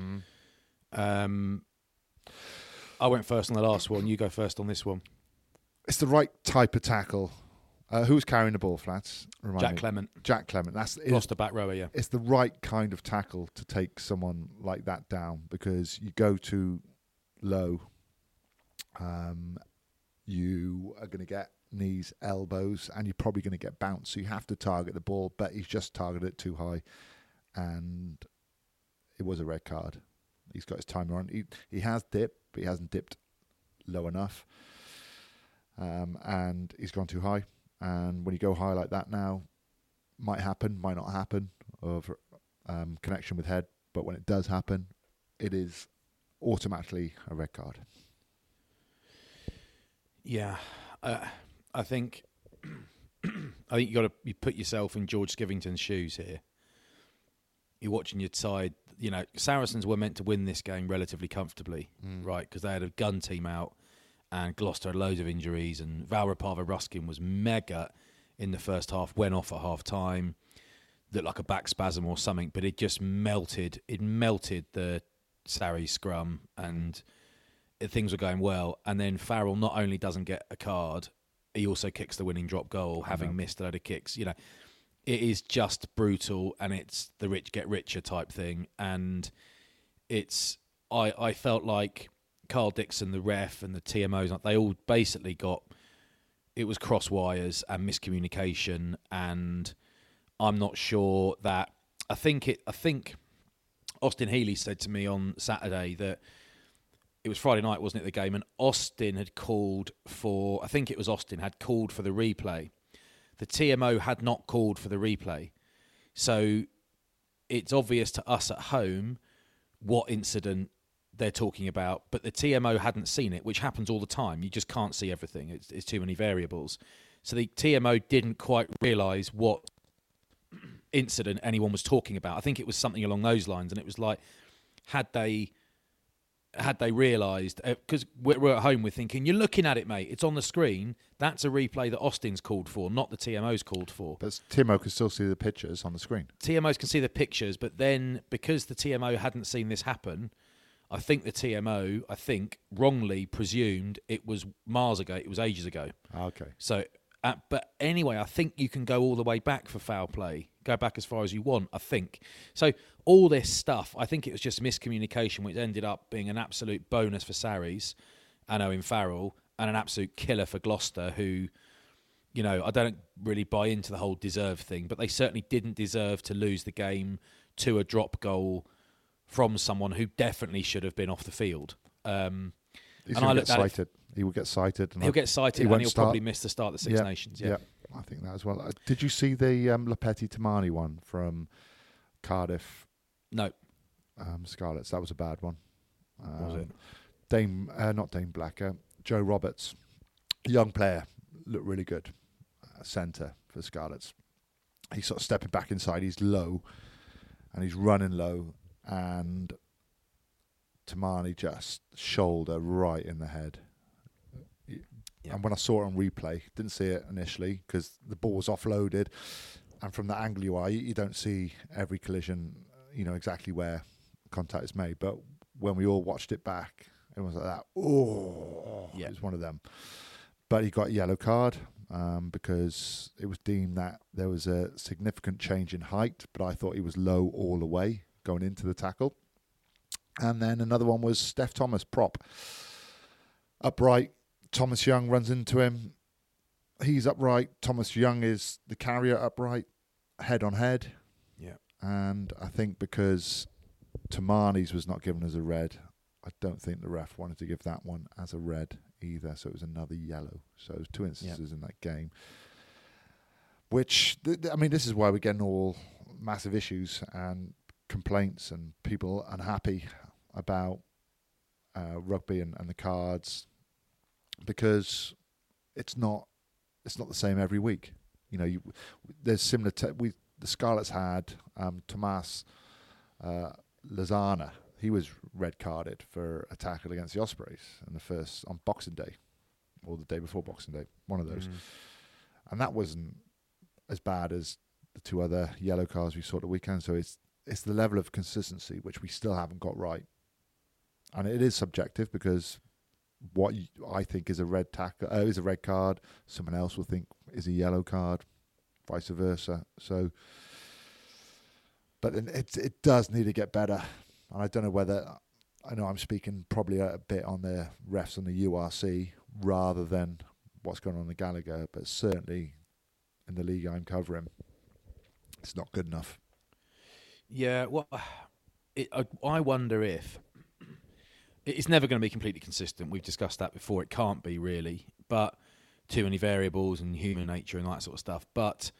I went first on the last one. You go first on this one. It's the right type of tackle. Who was carrying the ball, Flats? Jack Clement. Jack Clement. Lost a back rower, yeah. It's the right kind of tackle to take someone like that down, because you go too low. You are going to get knees, elbows, and you're probably going to get bounced. So you have to target the ball, but he's just targeted it too high. And it was a red card. He's got his timer on. He has dipped, but he hasn't dipped low enough. And he's gone too high. And when you go high like that now, might happen, might not happen, of connection with head. But when it does happen, it is automatically a red card. Yeah, I think you put yourself in George Skivington's shoes here. You're watching your side. Saracens were meant to win this game relatively comfortably, right? Because they had a gun team out, and Gloucester had loads of injuries, and Valrapava Ruskin was mega in the first half, went off at half time, looked like a back spasm or something, but it just melted. It melted the Sarri scrum, and things were going well. And then Farrell not only doesn't get a card, he also kicks the winning drop goal, having missed a load of kicks. It is just brutal, and it's the rich get richer type thing. And I felt like Carl Dixon, the ref, and the TMOs, they all basically got it was cross wires and miscommunication, and I'm not sure that. I think Austin Healey said to me on Saturday that it was Friday night, wasn't it, the game, and Austin had called for. I think it was Austin had called for the replay. The TMO had not called for the replay, so it's obvious to us at home what incident they're talking about, but the TMO hadn't seen it, which happens all the time. You just can't see everything. It's too many variables. So the TMO didn't quite realise what incident anyone was talking about. I think it was something along those lines, and it was like, had they realised, because we're at home, we're thinking, you're looking at it, mate, it's on the screen, that's a replay that Austin's called for, not the TMO's called for. But TMO can still see the pictures on the screen. TMOs can see the pictures, but then because the TMO hadn't seen this happen, I think the TMO, wrongly presumed it was miles ago, it was ages ago. Okay. So, but anyway, I think you can go all the way back for foul play, go back as far as you want, I think. So all this stuff, I think it was just miscommunication, which ended up being an absolute bonus for Sarries and Owen Farrell, and an absolute killer for Gloucester, who, you know, I don't really buy into the whole deserve thing, but they certainly didn't deserve to lose the game to a drop goal from someone who definitely should have been off the field. And I looked at it. He will get cited. He'll get cited, and he'll probably miss the start of the Six Nations. Yeah, I think that as well. Did you see the Lepetti Tamani one from Cardiff? No. Scarlets. That was a bad one. Was it? Not Dane Blacker. Joe Roberts, young player, looked really good. Centre for Scarlets. He's sort of stepping back inside. He's low, and he's running low, and Tamani just shoulder right in the head. Yeah. And when I saw it on replay, didn't see it initially because the ball was offloaded, and from the angle you are, you don't see every collision, you know, exactly where contact is made. But when we all watched it back, it was like that. Oh, yeah. It was one of them. But he got a yellow card because it was deemed that there was a significant change in height, but I thought he was low all the way going into the tackle. And then another one was Steph Thomas, prop. Upright, Thomas Young runs into him. He's upright. Thomas Young is the carrier upright, head on head. Yeah. And I think because Tamani's was not given as a red, I don't think the ref wanted to give that one as a red either. So it was another yellow. So it was two instances in that game. Which, I mean, this is why we're getting all massive issues and complaints and people unhappy about rugby and the cards, because it's not the same every week. You know, there's similar. The Scarlets had Tomas Lozana. He was red carded for a tackle against the Ospreys in the first on Boxing Day, or the day before Boxing Day, one of those, and that wasn't as bad as the two other yellow cards we saw at the weekend. So it's the level of consistency which we still haven't got right, and it is subjective because what I think is a red tackle is a red card, someone else will think is a yellow card, vice versa. So, but it does need to get better, and I don't know whether I know I'm speaking probably a bit on the refs on the URC rather than what's going on in the Gallagher, but certainly in the league I'm covering, it's not good enough. Yeah, well, I wonder if it's never going to be completely consistent. We've discussed that before. It can't be really, but too many variables and human nature and that sort of stuff. But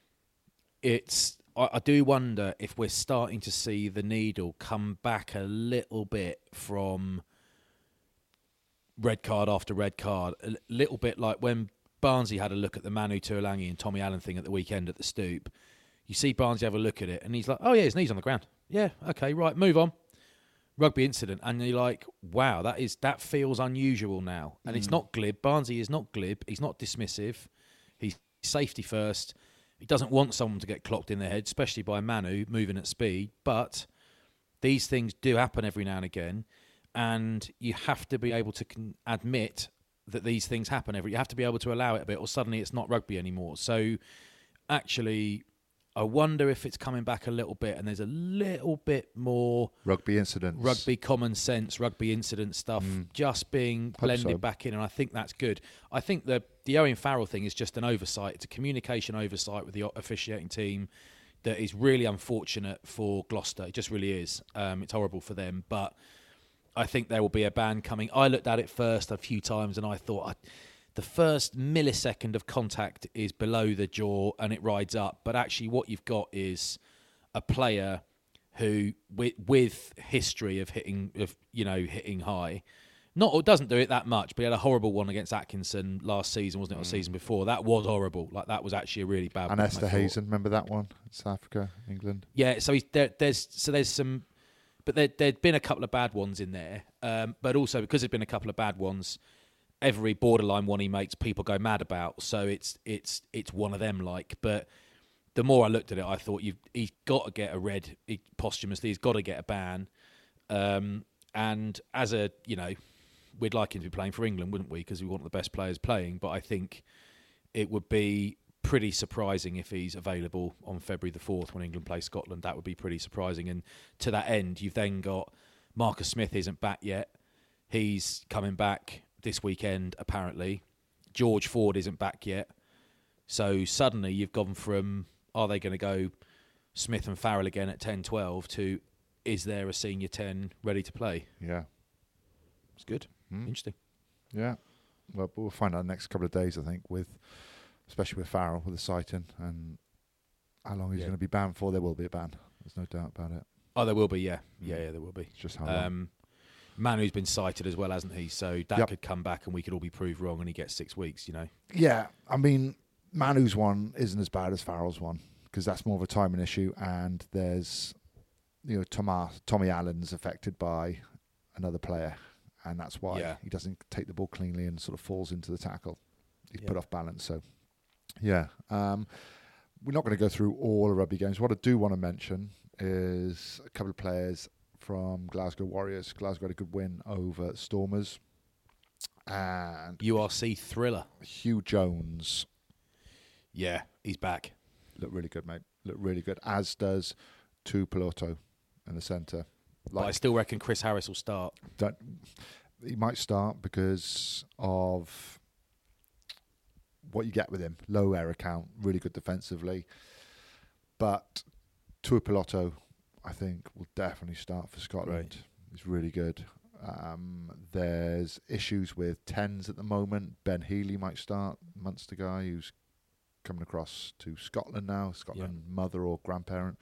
I do wonder if we're starting to see the needle come back a little bit from red card after red card. A little bit like when Barnsley had a look at the Manu Tuolangi and Tommy Allen thing at the weekend at the Stoop. You see Barnsley have a look at it and he's like, oh yeah, his knee's on the ground. Yeah, okay, right, move on. Rugby incident, and you're like, wow, that feels unusual now. And it's not glib. Barnsley is not glib. He's not dismissive. He's safety first. He doesn't want someone to get clocked in the head, especially by Manu moving at speed. But these things do happen every now and again, and you have to be able to admit that these things happen. You have to be able to allow it a bit, or suddenly it's not rugby anymore. So actually, I wonder if it's coming back a little bit and there's a little bit more Rugby incidents. rugby common sense, rugby incident stuff just being blended back in, and I think that's good. I think the Owen Farrell thing is just an oversight. It's a communication oversight with the officiating team that is really unfortunate for Gloucester. It just really is. It's horrible for them, but I think there will be a ban coming. I looked at it first a few times and I thought... the first millisecond of contact is below the jaw and it rides up. But actually what you've got is a player who, with history of hitting high, doesn't do it that much, but he had a horrible one against Atkinson last season, wasn't it, or the season before? That was horrible. Like, that was actually a really bad one. And Esterhazen, remember that one? South Africa, England. Yeah, so there's some... But there'd been a couple of bad ones in there. But also, because there'd been a couple of bad ones... every borderline one he makes, people go mad about. So it's one of them. But the more I looked at it, I thought he's got to get a red posthumously. He's got to get a ban. And as we'd like him to be playing for England, wouldn't we? Because we want the best players playing. But I think it would be pretty surprising if he's available on February the 4th when England play Scotland. That would be pretty surprising. And to that end, you've then got Marcus Smith isn't back yet. He's coming back this weekend, apparently. George Ford isn't back yet. So suddenly you've gone from, are they going to go Smith and Farrell again at 10-12 to, is there a senior 10 ready to play? Yeah. It's good. Interesting. Yeah. Well, we'll find out in the next couple of days, I think, especially with Farrell, with the sighting, and how long he's going to be banned for. There will be a ban. There's no doubt about it. Oh, there will be, yeah. Yeah, there will be. It's just how long. Manu's been cited as well, hasn't he? So that could come back and we could all be proved wrong and he gets 6 weeks, Yeah, I mean, Manu's one isn't as bad as Farrell's one because that's more of a timing issue, and there's, Tommy Allen's affected by another player, and that's why he doesn't take the ball cleanly and sort of falls into the tackle. He's put off balance, so yeah. We're not going to go through all the rugby games. What I do want to mention is a couple of players from Glasgow Warriors. Glasgow had a good win over Stormers. And URC thriller. Hugh Jones. Yeah, he's back. Looked really good, mate. Looked really good. As does Tuipulotu in the centre. But I still reckon Chris Harris will start. He might start because of what you get with him. Low error count, really good defensively. But Tuipulotu, I think, will definitely start for Scotland. Right. He's really good. There's issues with 10s at the moment. Ben Healy might start, Munster guy who's coming across to Scotland now, mother or grandparent.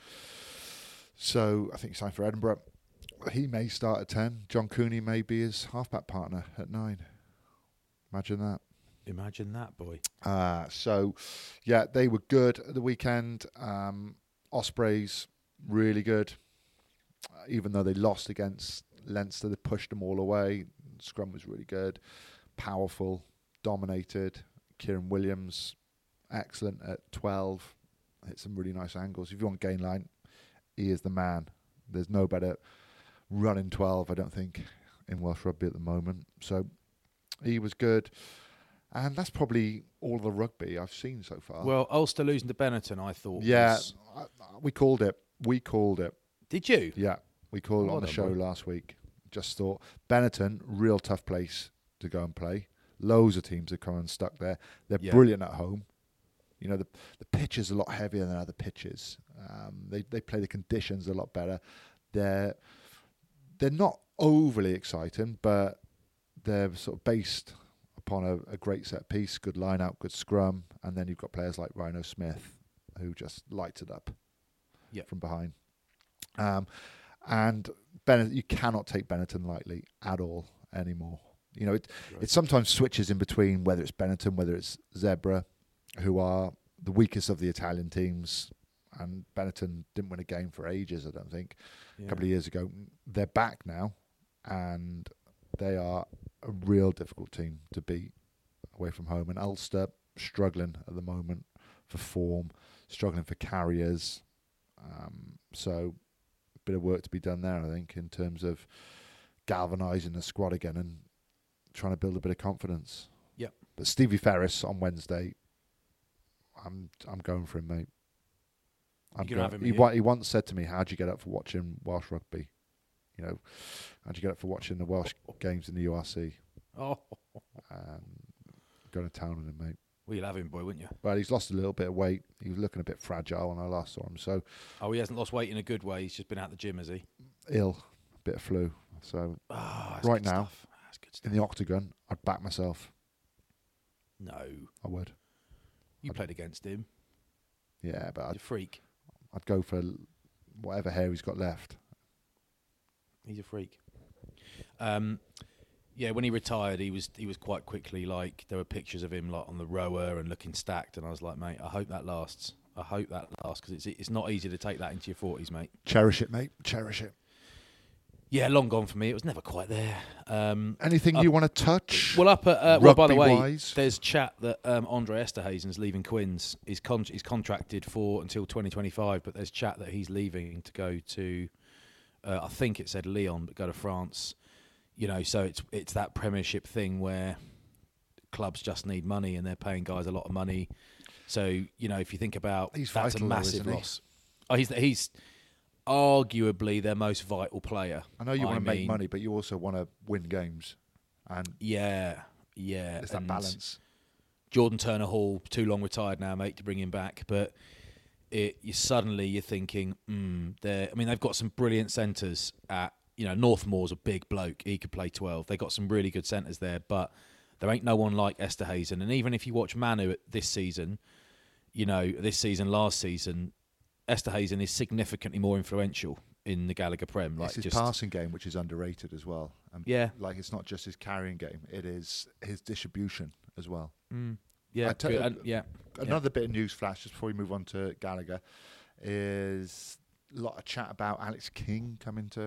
So I think he's signed for Edinburgh. He may start at 10. John Cooney may be his halfback partner at 9. Imagine that. Imagine that, boy. So, yeah, they were good at the weekend. Ospreys, really good. Even though they lost against Leinster, they pushed them all away. Scrum was really good. Powerful, dominated. Kieran Williams, excellent at 12. Hit some really nice angles. If you want gain line, he is the man. There's no better running 12, I don't think, in Welsh rugby at the moment. So he was good. And that's probably all the rugby I've seen so far. Well, Ulster losing to Benetton, I thought. Yeah, we called it. Did you? Yeah, we called it on the show last week. Just thought, Benetton, real tough place to go and play. Loads of teams have come and stuck there. They're brilliant at home. The pitch is a lot heavier than other pitches. They play the conditions a lot better. They're not overly exciting, but they're sort of based upon a great set piece, good line out, good scrum, and then you've got players like Rhino Smith who just lights it up from behind. And Benetton, you cannot take Benetton lightly at all anymore. It sometimes switches in between whether it's Benetton, whether it's Zebra, who are the weakest of the Italian teams. And Benetton didn't win a game for ages, I don't think. A couple of years ago. They're back now, and they are a real difficult team to beat away from home. And Ulster struggling at the moment for form, struggling for carriers. So a bit of work to be done there, I think, in terms of galvanising the squad again and trying to build a bit of confidence. Yeah. But Stevie Ferris on Wednesday, I'm going for him, mate. I'm You can have him, he once said to me, "How do you get up for watching Welsh rugby? You know, how do you get up for watching the Welsh games in the URC?" Oh, Going to town on him, mate. well, you'll have him, boy, wouldn't you? Well, he's lost a little bit of weight. He was looking a bit fragile when I last saw him. So He hasn't lost weight in a good way. He's just been out the gym, has he? ill, a bit of flu. So That's right good now, stuff. That's good stuff. in the octagon, I'd back myself. No, I would. you played against him. Yeah, but He's a freak. I'd go for whatever hair he's got left. He's a freak. Yeah, when he retired, he was quite quickly like there were pictures of him like on the rower and looking stacked, and I was like, mate, I hope that lasts. I hope that lasts because it's not easy to take that into your 40s, mate. Cherish it, mate. Cherish it. Yeah, long gone for me. It was never quite there. Anything you want to touch? Well, up at well, by the way, rugby-wise? there's chat that Andre Esterhuizen's leaving Quins. He's contracted for until 2025, but there's chat that he's leaving to go to, I think it said Lyon, but go to France. You know, so it's that Premiership thing where clubs just need money and they're paying guys a lot of money. So you know, if you think about He's that's a vital, though, massive isn't he? loss. Oh, he's arguably their most vital player. I know you want to make mean, money, but you also want to win games. And yeah, it's that and balance. Jordan Turner Hall, too long retired now, mate, to bring him back. But you're thinking, they've got some brilliant centres at, Northmore's a big bloke. He could play 12. They got some really good centres there, but there ain't no one like Esterhuizen. And even if you watch Manu this season, last season, Esterhuizen is significantly more influential in the Gallagher Prem. It's his passing game, which is underrated as well. And yeah. Like, it's not just his carrying game, it is his distribution as well. Yeah, Another bit of news flash, just before we move on to Gallagher, is a lot of chat about Alex King coming to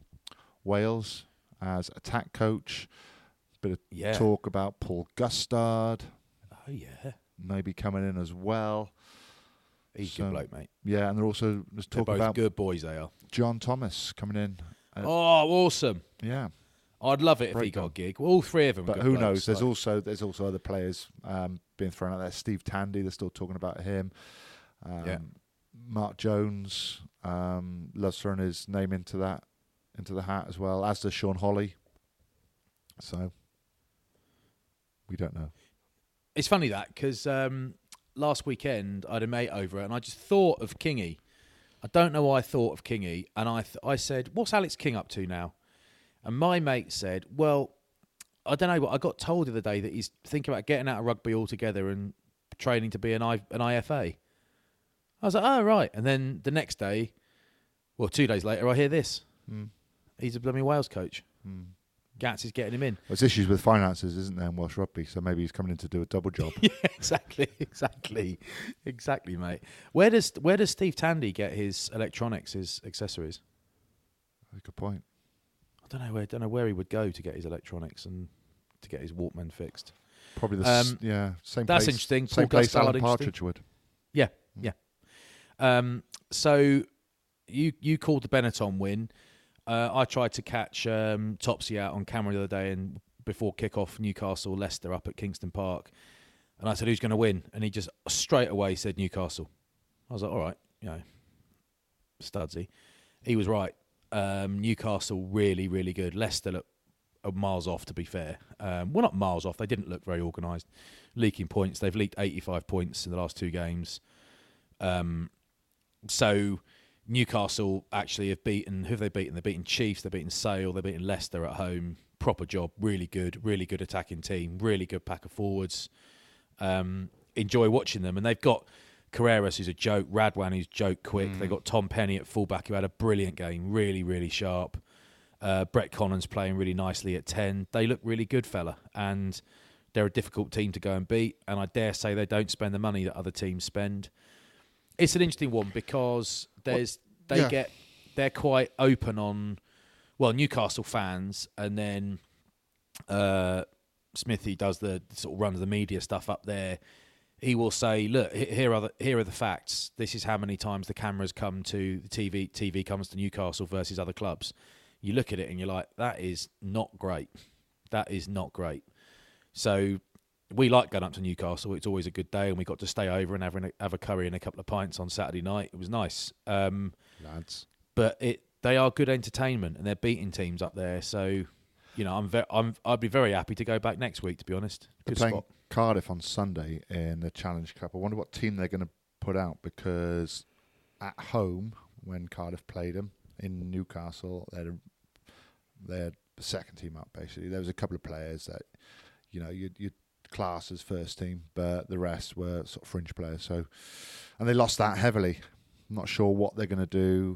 Wales as attack coach. Bit of talk about Paul Gustard. Oh, yeah. Maybe coming in as well. He's a good bloke, mate. Yeah, and there's talk about good boys, they are. John Thomas coming in. Oh, awesome. Yeah. I'd love it if he got a gig. Well, all three of them. But who knows? There's also other players being thrown out there. Steve Tandy, they're still talking about him. Mark Jones loves throwing his name into the hat as well, as does Sean Holly. So we don't know. It's funny that because last weekend I had a mate over and I just thought of Kingy. I don't know why I thought of Kingy, and I said, "What's Alex King up to now?" And my mate said, "Well, I don't know, but I got told the other day that he's thinking about getting out of rugby altogether and training to be an IFA." I was like, "Oh, right." And then the next day, 2 days later, I hear this. He's a blooming Wales coach. Gats is getting him in. There's issues with finances, isn't there, in Welsh rugby? So maybe he's coming in to do a double job. Yeah, exactly, mate. Where does Steve Tandy get his electronics, his accessories? Good point. I don't know where he would go to get his electronics and to get his Walkman fixed. Probably same that's place. Interesting. Same Paul place Alan Gustard, Partridge would. Yeah. So you called the Benetton win. I tried to catch Topsy out on camera the other day, and before kick-off, Newcastle Leicester up at Kingston Park, and I said, "Who's going to win?" And he just straight away said Newcastle. I was like, "All right, Studsy." He was right. Newcastle really, really good. Leicester look miles off, to be fair. Not miles off. They didn't look very organised. Leaking points. They've leaked 85 points in the last 2 games. So Newcastle actually have beaten... Who have they beaten? They've beaten Chiefs. They've beaten Sale. They've beaten Leicester at home. Proper job. Really good attacking team. Really good pack of forwards. Enjoy watching them. And they've got Carreras, who's a joke. Radwan, who's joke quick. They've got Tom Penny at fullback, who had a brilliant game. Really, really sharp. Brett Connors playing really nicely at 10. They look really good, fella. And they're a difficult team to go and beat. And I dare say they don't spend the money that other teams spend. It's an interesting one because they're quite open on, Newcastle fans, and then Smithy does the sort of runs the media stuff up there. He will say, "Look, here are the facts. This is how many times the cameras come to the TV comes to Newcastle versus other clubs." You look at it and you're like, that is not great. That is not great. So we like going up to Newcastle. It's always a good day, and we got to stay over and have a curry and a couple of pints on Saturday night. It was nice. Lads. But they are good entertainment, and they're beating teams up there. So, you know, I'd be very happy to go back next week, to be honest. They're Good playing spot. Cardiff on Sunday in the Challenge Cup. I wonder what team they're going to put out, because at home, when Cardiff played them in Newcastle, they had the second team up, basically. There was a couple of players that, you know, you'd class as first team, but the rest were sort of fringe players. So, and they lost that heavily. I'm not sure what they're going to do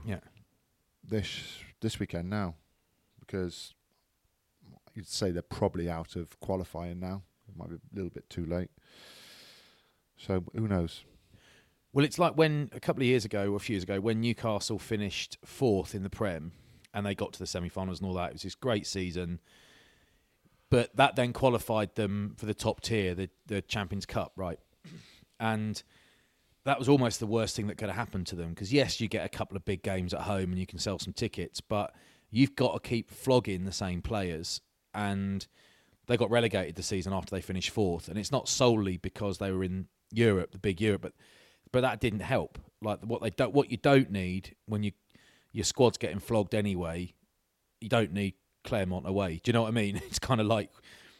this weekend now, because you'd say they're probably out of qualifying now. It might be a little bit too late. So who knows? Well, it's like when a couple of years ago, or a few years ago, when Newcastle finished 4th in the Prem and they got to the semi-finals and all that. It was this great season. But that then qualified them for the top tier, the Champions Cup, right? And that was almost the worst thing that could have happened to them. Because, yes, you get a couple of big games at home and you can sell some tickets, but you've got to keep flogging the same players. And they got relegated the season after they finished 4th. And it's not solely because they were in Europe, the big Europe, but that didn't help. Like what you don't need when your squad's getting flogged anyway, you don't need Claremont away. Do you know what I mean? It's kind of like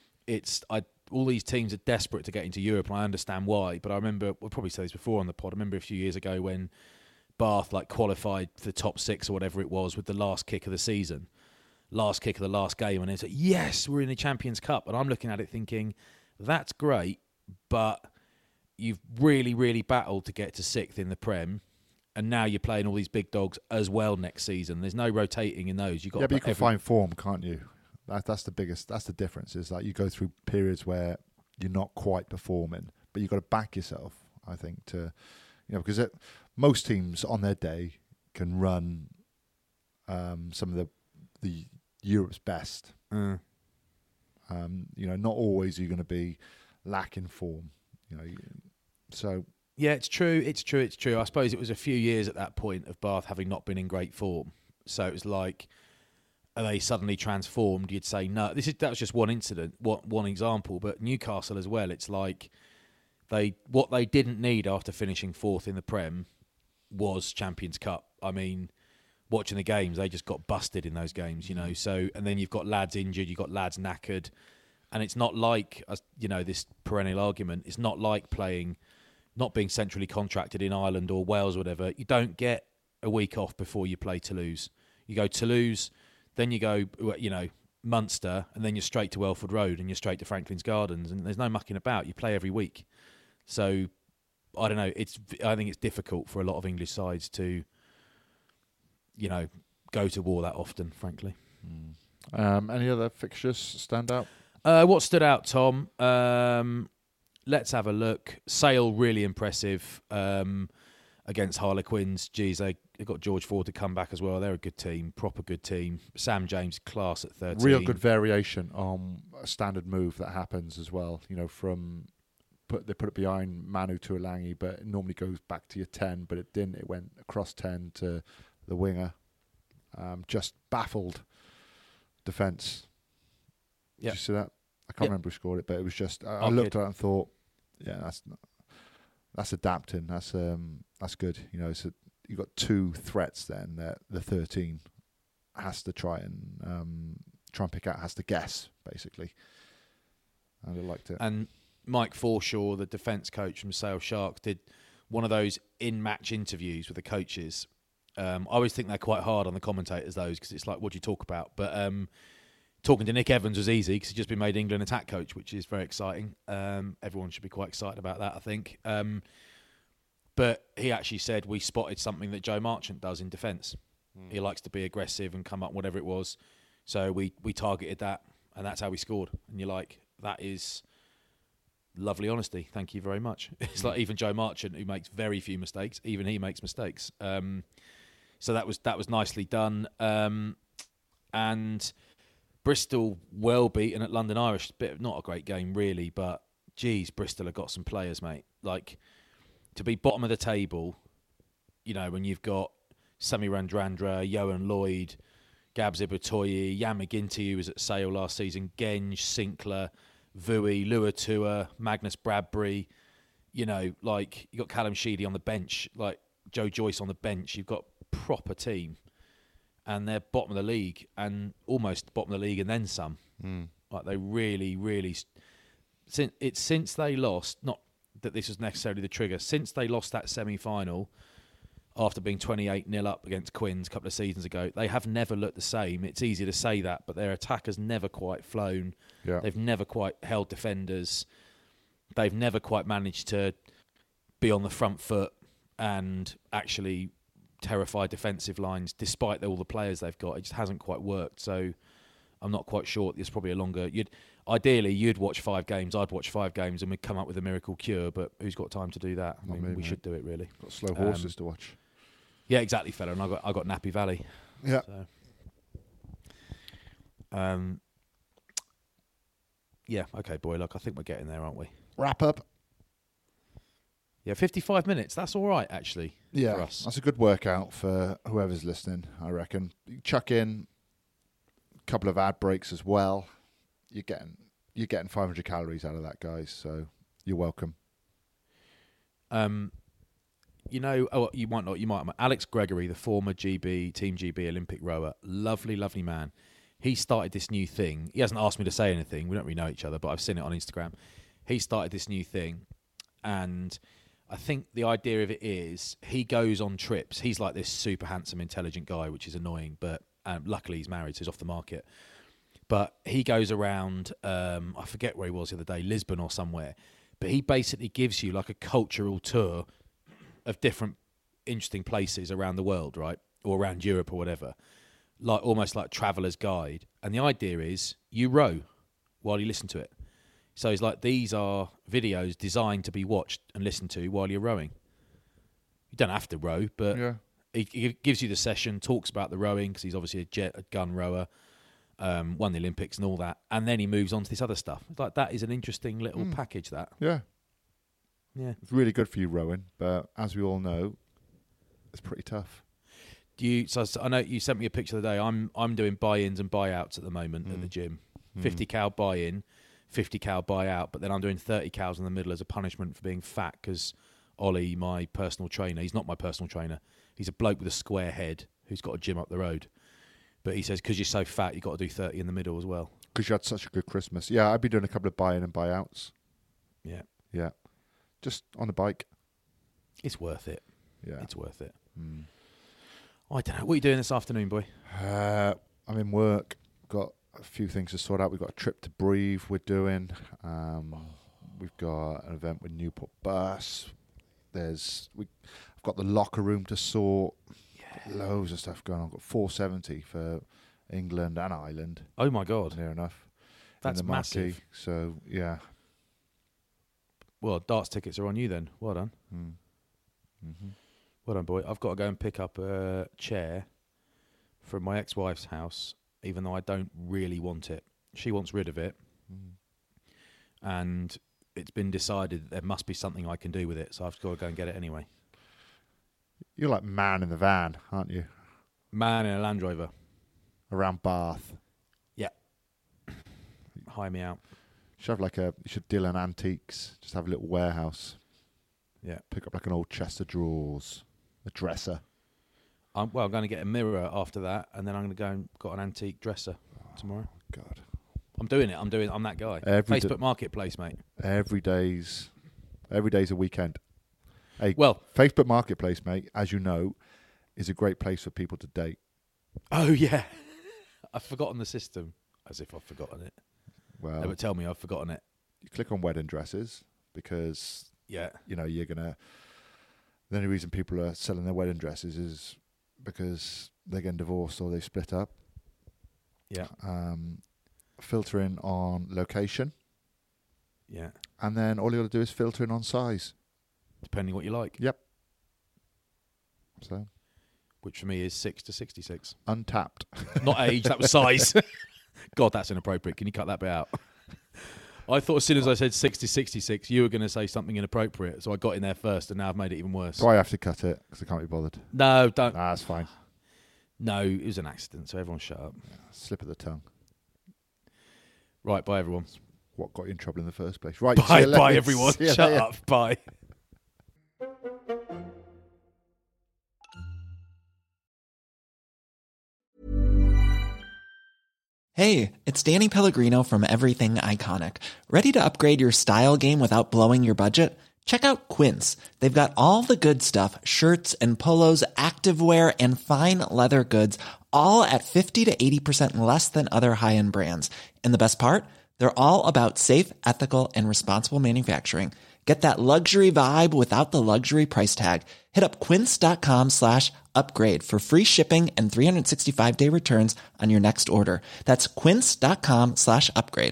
all these teams are desperate to get into Europe, and I understand why. But I remember, we'll probably say this before on the pod, I remember a few years ago when Bath qualified for the top 6 or whatever it was with the last kick of the season, last kick of the last game, and it's like, yes, we're in the Champions Cup. And I'm looking at it thinking, that's great, but you've really, really battled to get to 6th in the Prem. And now you're playing all these big dogs as well next season. There's no rotating in those. But you can find form, can't you? That's the biggest. That's the difference. Is like you go through periods where you're not quite performing, but you've got to back yourself. I think because most teams on their day can run some of the Europe's best. Not always you're going to be lacking form. So. Yeah, it's true. I suppose it was a few years at that point of Bath having not been in great form. So it was like, are they suddenly transformed? You'd say no. That was just one incident, one example. But Newcastle as well. It's like what they didn't need after finishing 4th in the Prem was Champions Cup. I mean, watching the games, they just got busted in those games. So and then you've got lads injured, you've got lads knackered, and it's not like this perennial argument. It's not like playing. Not being centrally contracted in Ireland or Wales or whatever, you don't get a week off before you play Toulouse. You go Toulouse, then you go, Munster, and then you're straight to Welford Road and you're straight to Franklin's Gardens, and there's no mucking about. You play every week. So, I don't know. I think it's difficult for a lot of English sides to, go to war that often, frankly. Any other fixtures stand out? What stood out, Tom? Let's have a look. Sale, really impressive against Harlequins. Geez, they got George Ford to come back as well. They're a good team, proper good team. Sam James, class at 13. Real good variation on a standard move that happens as well. They put it behind Manu Tuolangi, but it normally goes back to your 10, but it didn't. It went across 10 to the winger. Just baffled defence. Did you see that? I can't remember who scored it, but it was just. I looked at it and thought, yeah, that's adapting. That's good. So you've got 2 threats then that the 13 has to try and pick out, has to guess basically. And I liked it. And Mike Forshaw, the defence coach from Sale Sharks, did one of those in-match interviews with the coaches. I always think they're quite hard on the commentators, those, because it's like, what do you talk about? But talking to Nick Evans was easy because he's just been made England attack coach, which is very exciting. Everyone should be quite excited about that, I think. But he actually said we spotted something that Joe Marchant does in defence. He likes to be aggressive and come up, whatever it was. So we targeted that, and that's how we scored. And you're like, that is lovely honesty. Thank you very much. It's like even Joe Marchant, who makes very few mistakes, even he makes mistakes. So that was nicely done. And Bristol well beaten at London Irish. Not a great game really, but geez, Bristol have got some players, mate. Like, to be bottom of the table, when you've got Sami Randrandra, Johan Lloyd, Gabs Ibutoye, Jan McGinty, who was at Sale last season, Genge, Sinclair, Vui, Luatua, Magnus Bradbury. You know, like you got Callum Sheedy on the bench, like Joe Joyce on the bench. You've got proper team, and they're bottom of the league, and almost bottom of the league, and then some. Like they really since they lost. Not that this was necessarily the trigger. Since they lost that semi-final after being 28-0 up against Quins a couple of seasons ago, they have never looked the same. It's easy to say that, but their attack has never quite flown. Yeah. They've never quite held defenders. They've never quite managed to be on the front foot and actually terrify defensive lines, despite all the players they've got. It just hasn't quite worked. So I'm not quite sure. It's probably a longer... Ideally, you'd watch 5 games, I'd watch 5 games, and we'd come up with a miracle cure, but who's got time to do that? I mean, we should do it, really. Got slow horses to watch. Yeah, exactly, fella. And I got Nappy Valley. Yeah. So. Yeah, okay, boy. Look, I think we're getting there, aren't we? Wrap up. Yeah, 55 minutes. That's all right, actually, for us. That's a good workout for whoever's listening, I reckon. You chuck in a couple of ad breaks as well. You're getting 500 calories out of that, guys, so you're welcome. You know, you might not. Alex Gregory, the former Team GB Olympic rower, lovely man. He started this new thing. He hasn't asked me to say anything. We don't really know each other, but I've seen it on Instagram. He started this new thing, and I think the idea of it is he goes on trips. He's like this super handsome, intelligent guy, which is annoying, but luckily he's married, so he's off the market. But he goes around, I forget where he was the other day, Lisbon or somewhere, but he basically gives you like a cultural tour of different interesting places around the world, right? Or around Europe or whatever. Like almost like traveller's guide. And the idea is you row while you listen to it. So it's like these are videos designed to be watched and listened to while you're rowing. You don't have to row, but he gives you the session, talks about the rowing, because he's obviously a gun rower, won the Olympics and all that. And then he moves on to this other stuff. It's like that is an interesting little package, that. Yeah. Yeah. It's really good for you rowing, but as we all know, it's pretty tough. So I know you sent me a picture the other day. I'm doing buy-ins and buy-outs at the moment at the gym. 50 cal buy-in, 50 cal buy-out, but then I'm doing 30 cals in the middle as a punishment for being fat, because Ollie, my personal trainer, he's not my personal trainer. He's a bloke with a square head who's got a gym up the road. But he says, because you're so fat, you've got to do 30 in the middle as well. Because you had such a good Christmas. Yeah, I'd be doing a couple of buy-in and buy-outs. Yeah. Yeah. Just on the bike. It's worth it. Yeah. It's worth it. I don't know. What are you doing this afternoon, boy? I'm in work. Got a few things to sort out. We've got a trip to Breathe we're doing. We've got an event with Newport Bus. I've got the locker room to sort. Yeah. Loads of stuff going on. I've got 470 for England and Ireland. Oh, my God. Near enough. That's massive. So, yeah. Well, darts tickets are on you then. Well done. Mm-hmm. Well done, boy. I've got to go and pick up a chair from my ex-wife's house, even though I don't really want it. She wants rid of it. And it's been decided that there must be something I can do with it, so I've got to go and get it anyway. You're like man in the van, aren't you? Man in a Land Rover. Around Bath. Yeah. Hire me out. You should deal in antiques. Just have a little warehouse. Yeah. Pick up like an old chest of drawers, a dresser. I'm going to get a mirror after that, and then I'm going to go and got an antique dresser tomorrow. God. I'm doing it. I'm that guy. Facebook Marketplace, mate. Every day's a weekend. Hey, well, Facebook Marketplace, mate, as you know, is a great place for people to date. Oh, yeah. I've forgotten the system. As if I've forgotten it. Well, they would tell me I've forgotten it. You click on wedding dresses because, you're going to... The only reason people are selling their wedding dresses is because they're getting divorced or they split up. Yeah. Filtering on location. Yeah. And then all you got to do is filter in on size. Depending what you like. Yep. So. Which for me is 6 to 66. Untapped. Not age, that was size. God, that's inappropriate. Can you cut that bit out? I thought as soon as I said 6 to 66, you were going to say something inappropriate. So I got in there first, and now I've made it even worse. So I have to cut it because I can't be bothered. No, don't. Nah, that's fine. No, it was an accident, so everyone shut up. Yeah, slip of the tongue. Right, bye everyone. what got you in trouble in the first place. Right, Bye, everyone. Shut up. Bye. Hey, it's Danny Pellegrino from Everything Iconic. Ready to upgrade your style game without blowing your budget? Check out Quince. They've got all the good stuff, shirts and polos, activewear, and fine leather goods, all at 50 to 80% less than other high-end brands. And the best part? They're all about safe, ethical, and responsible manufacturing. Get that luxury vibe without the luxury price tag. Hit up quince.com/upgrade for free shipping and 365-day returns on your next order. That's quince.com/upgrade.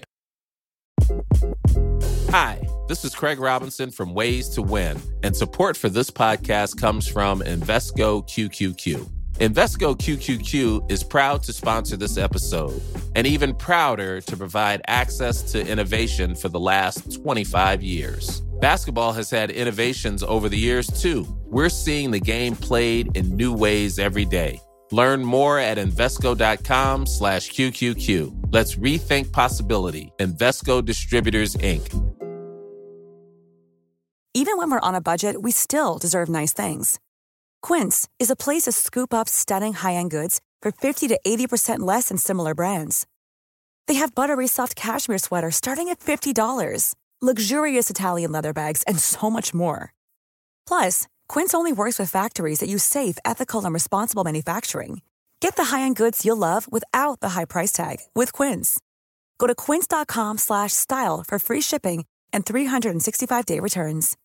Hi, this is Craig Robinson from Ways to Win, and support for this podcast comes from Invesco QQQ. Invesco QQQ is proud to sponsor this episode, and even prouder to provide access to innovation for the last 25 years. Basketball has had innovations over the years, too. We're seeing the game played in new ways every day. Learn more at Invesco.com/QQQ. Let's rethink possibility. Invesco Distributors, Inc. Even when we're on a budget, we still deserve nice things. Quince is a place to scoop up stunning high-end goods for 50 to 80% less than similar brands. They have buttery soft cashmere sweaters starting at $50, luxurious Italian leather bags, and so much more. Plus, Quince only works with factories that use safe, ethical, and responsible manufacturing. Get the high-end goods you'll love without the high price tag with Quince. Go to quince.com/style for free shipping and 365-day returns.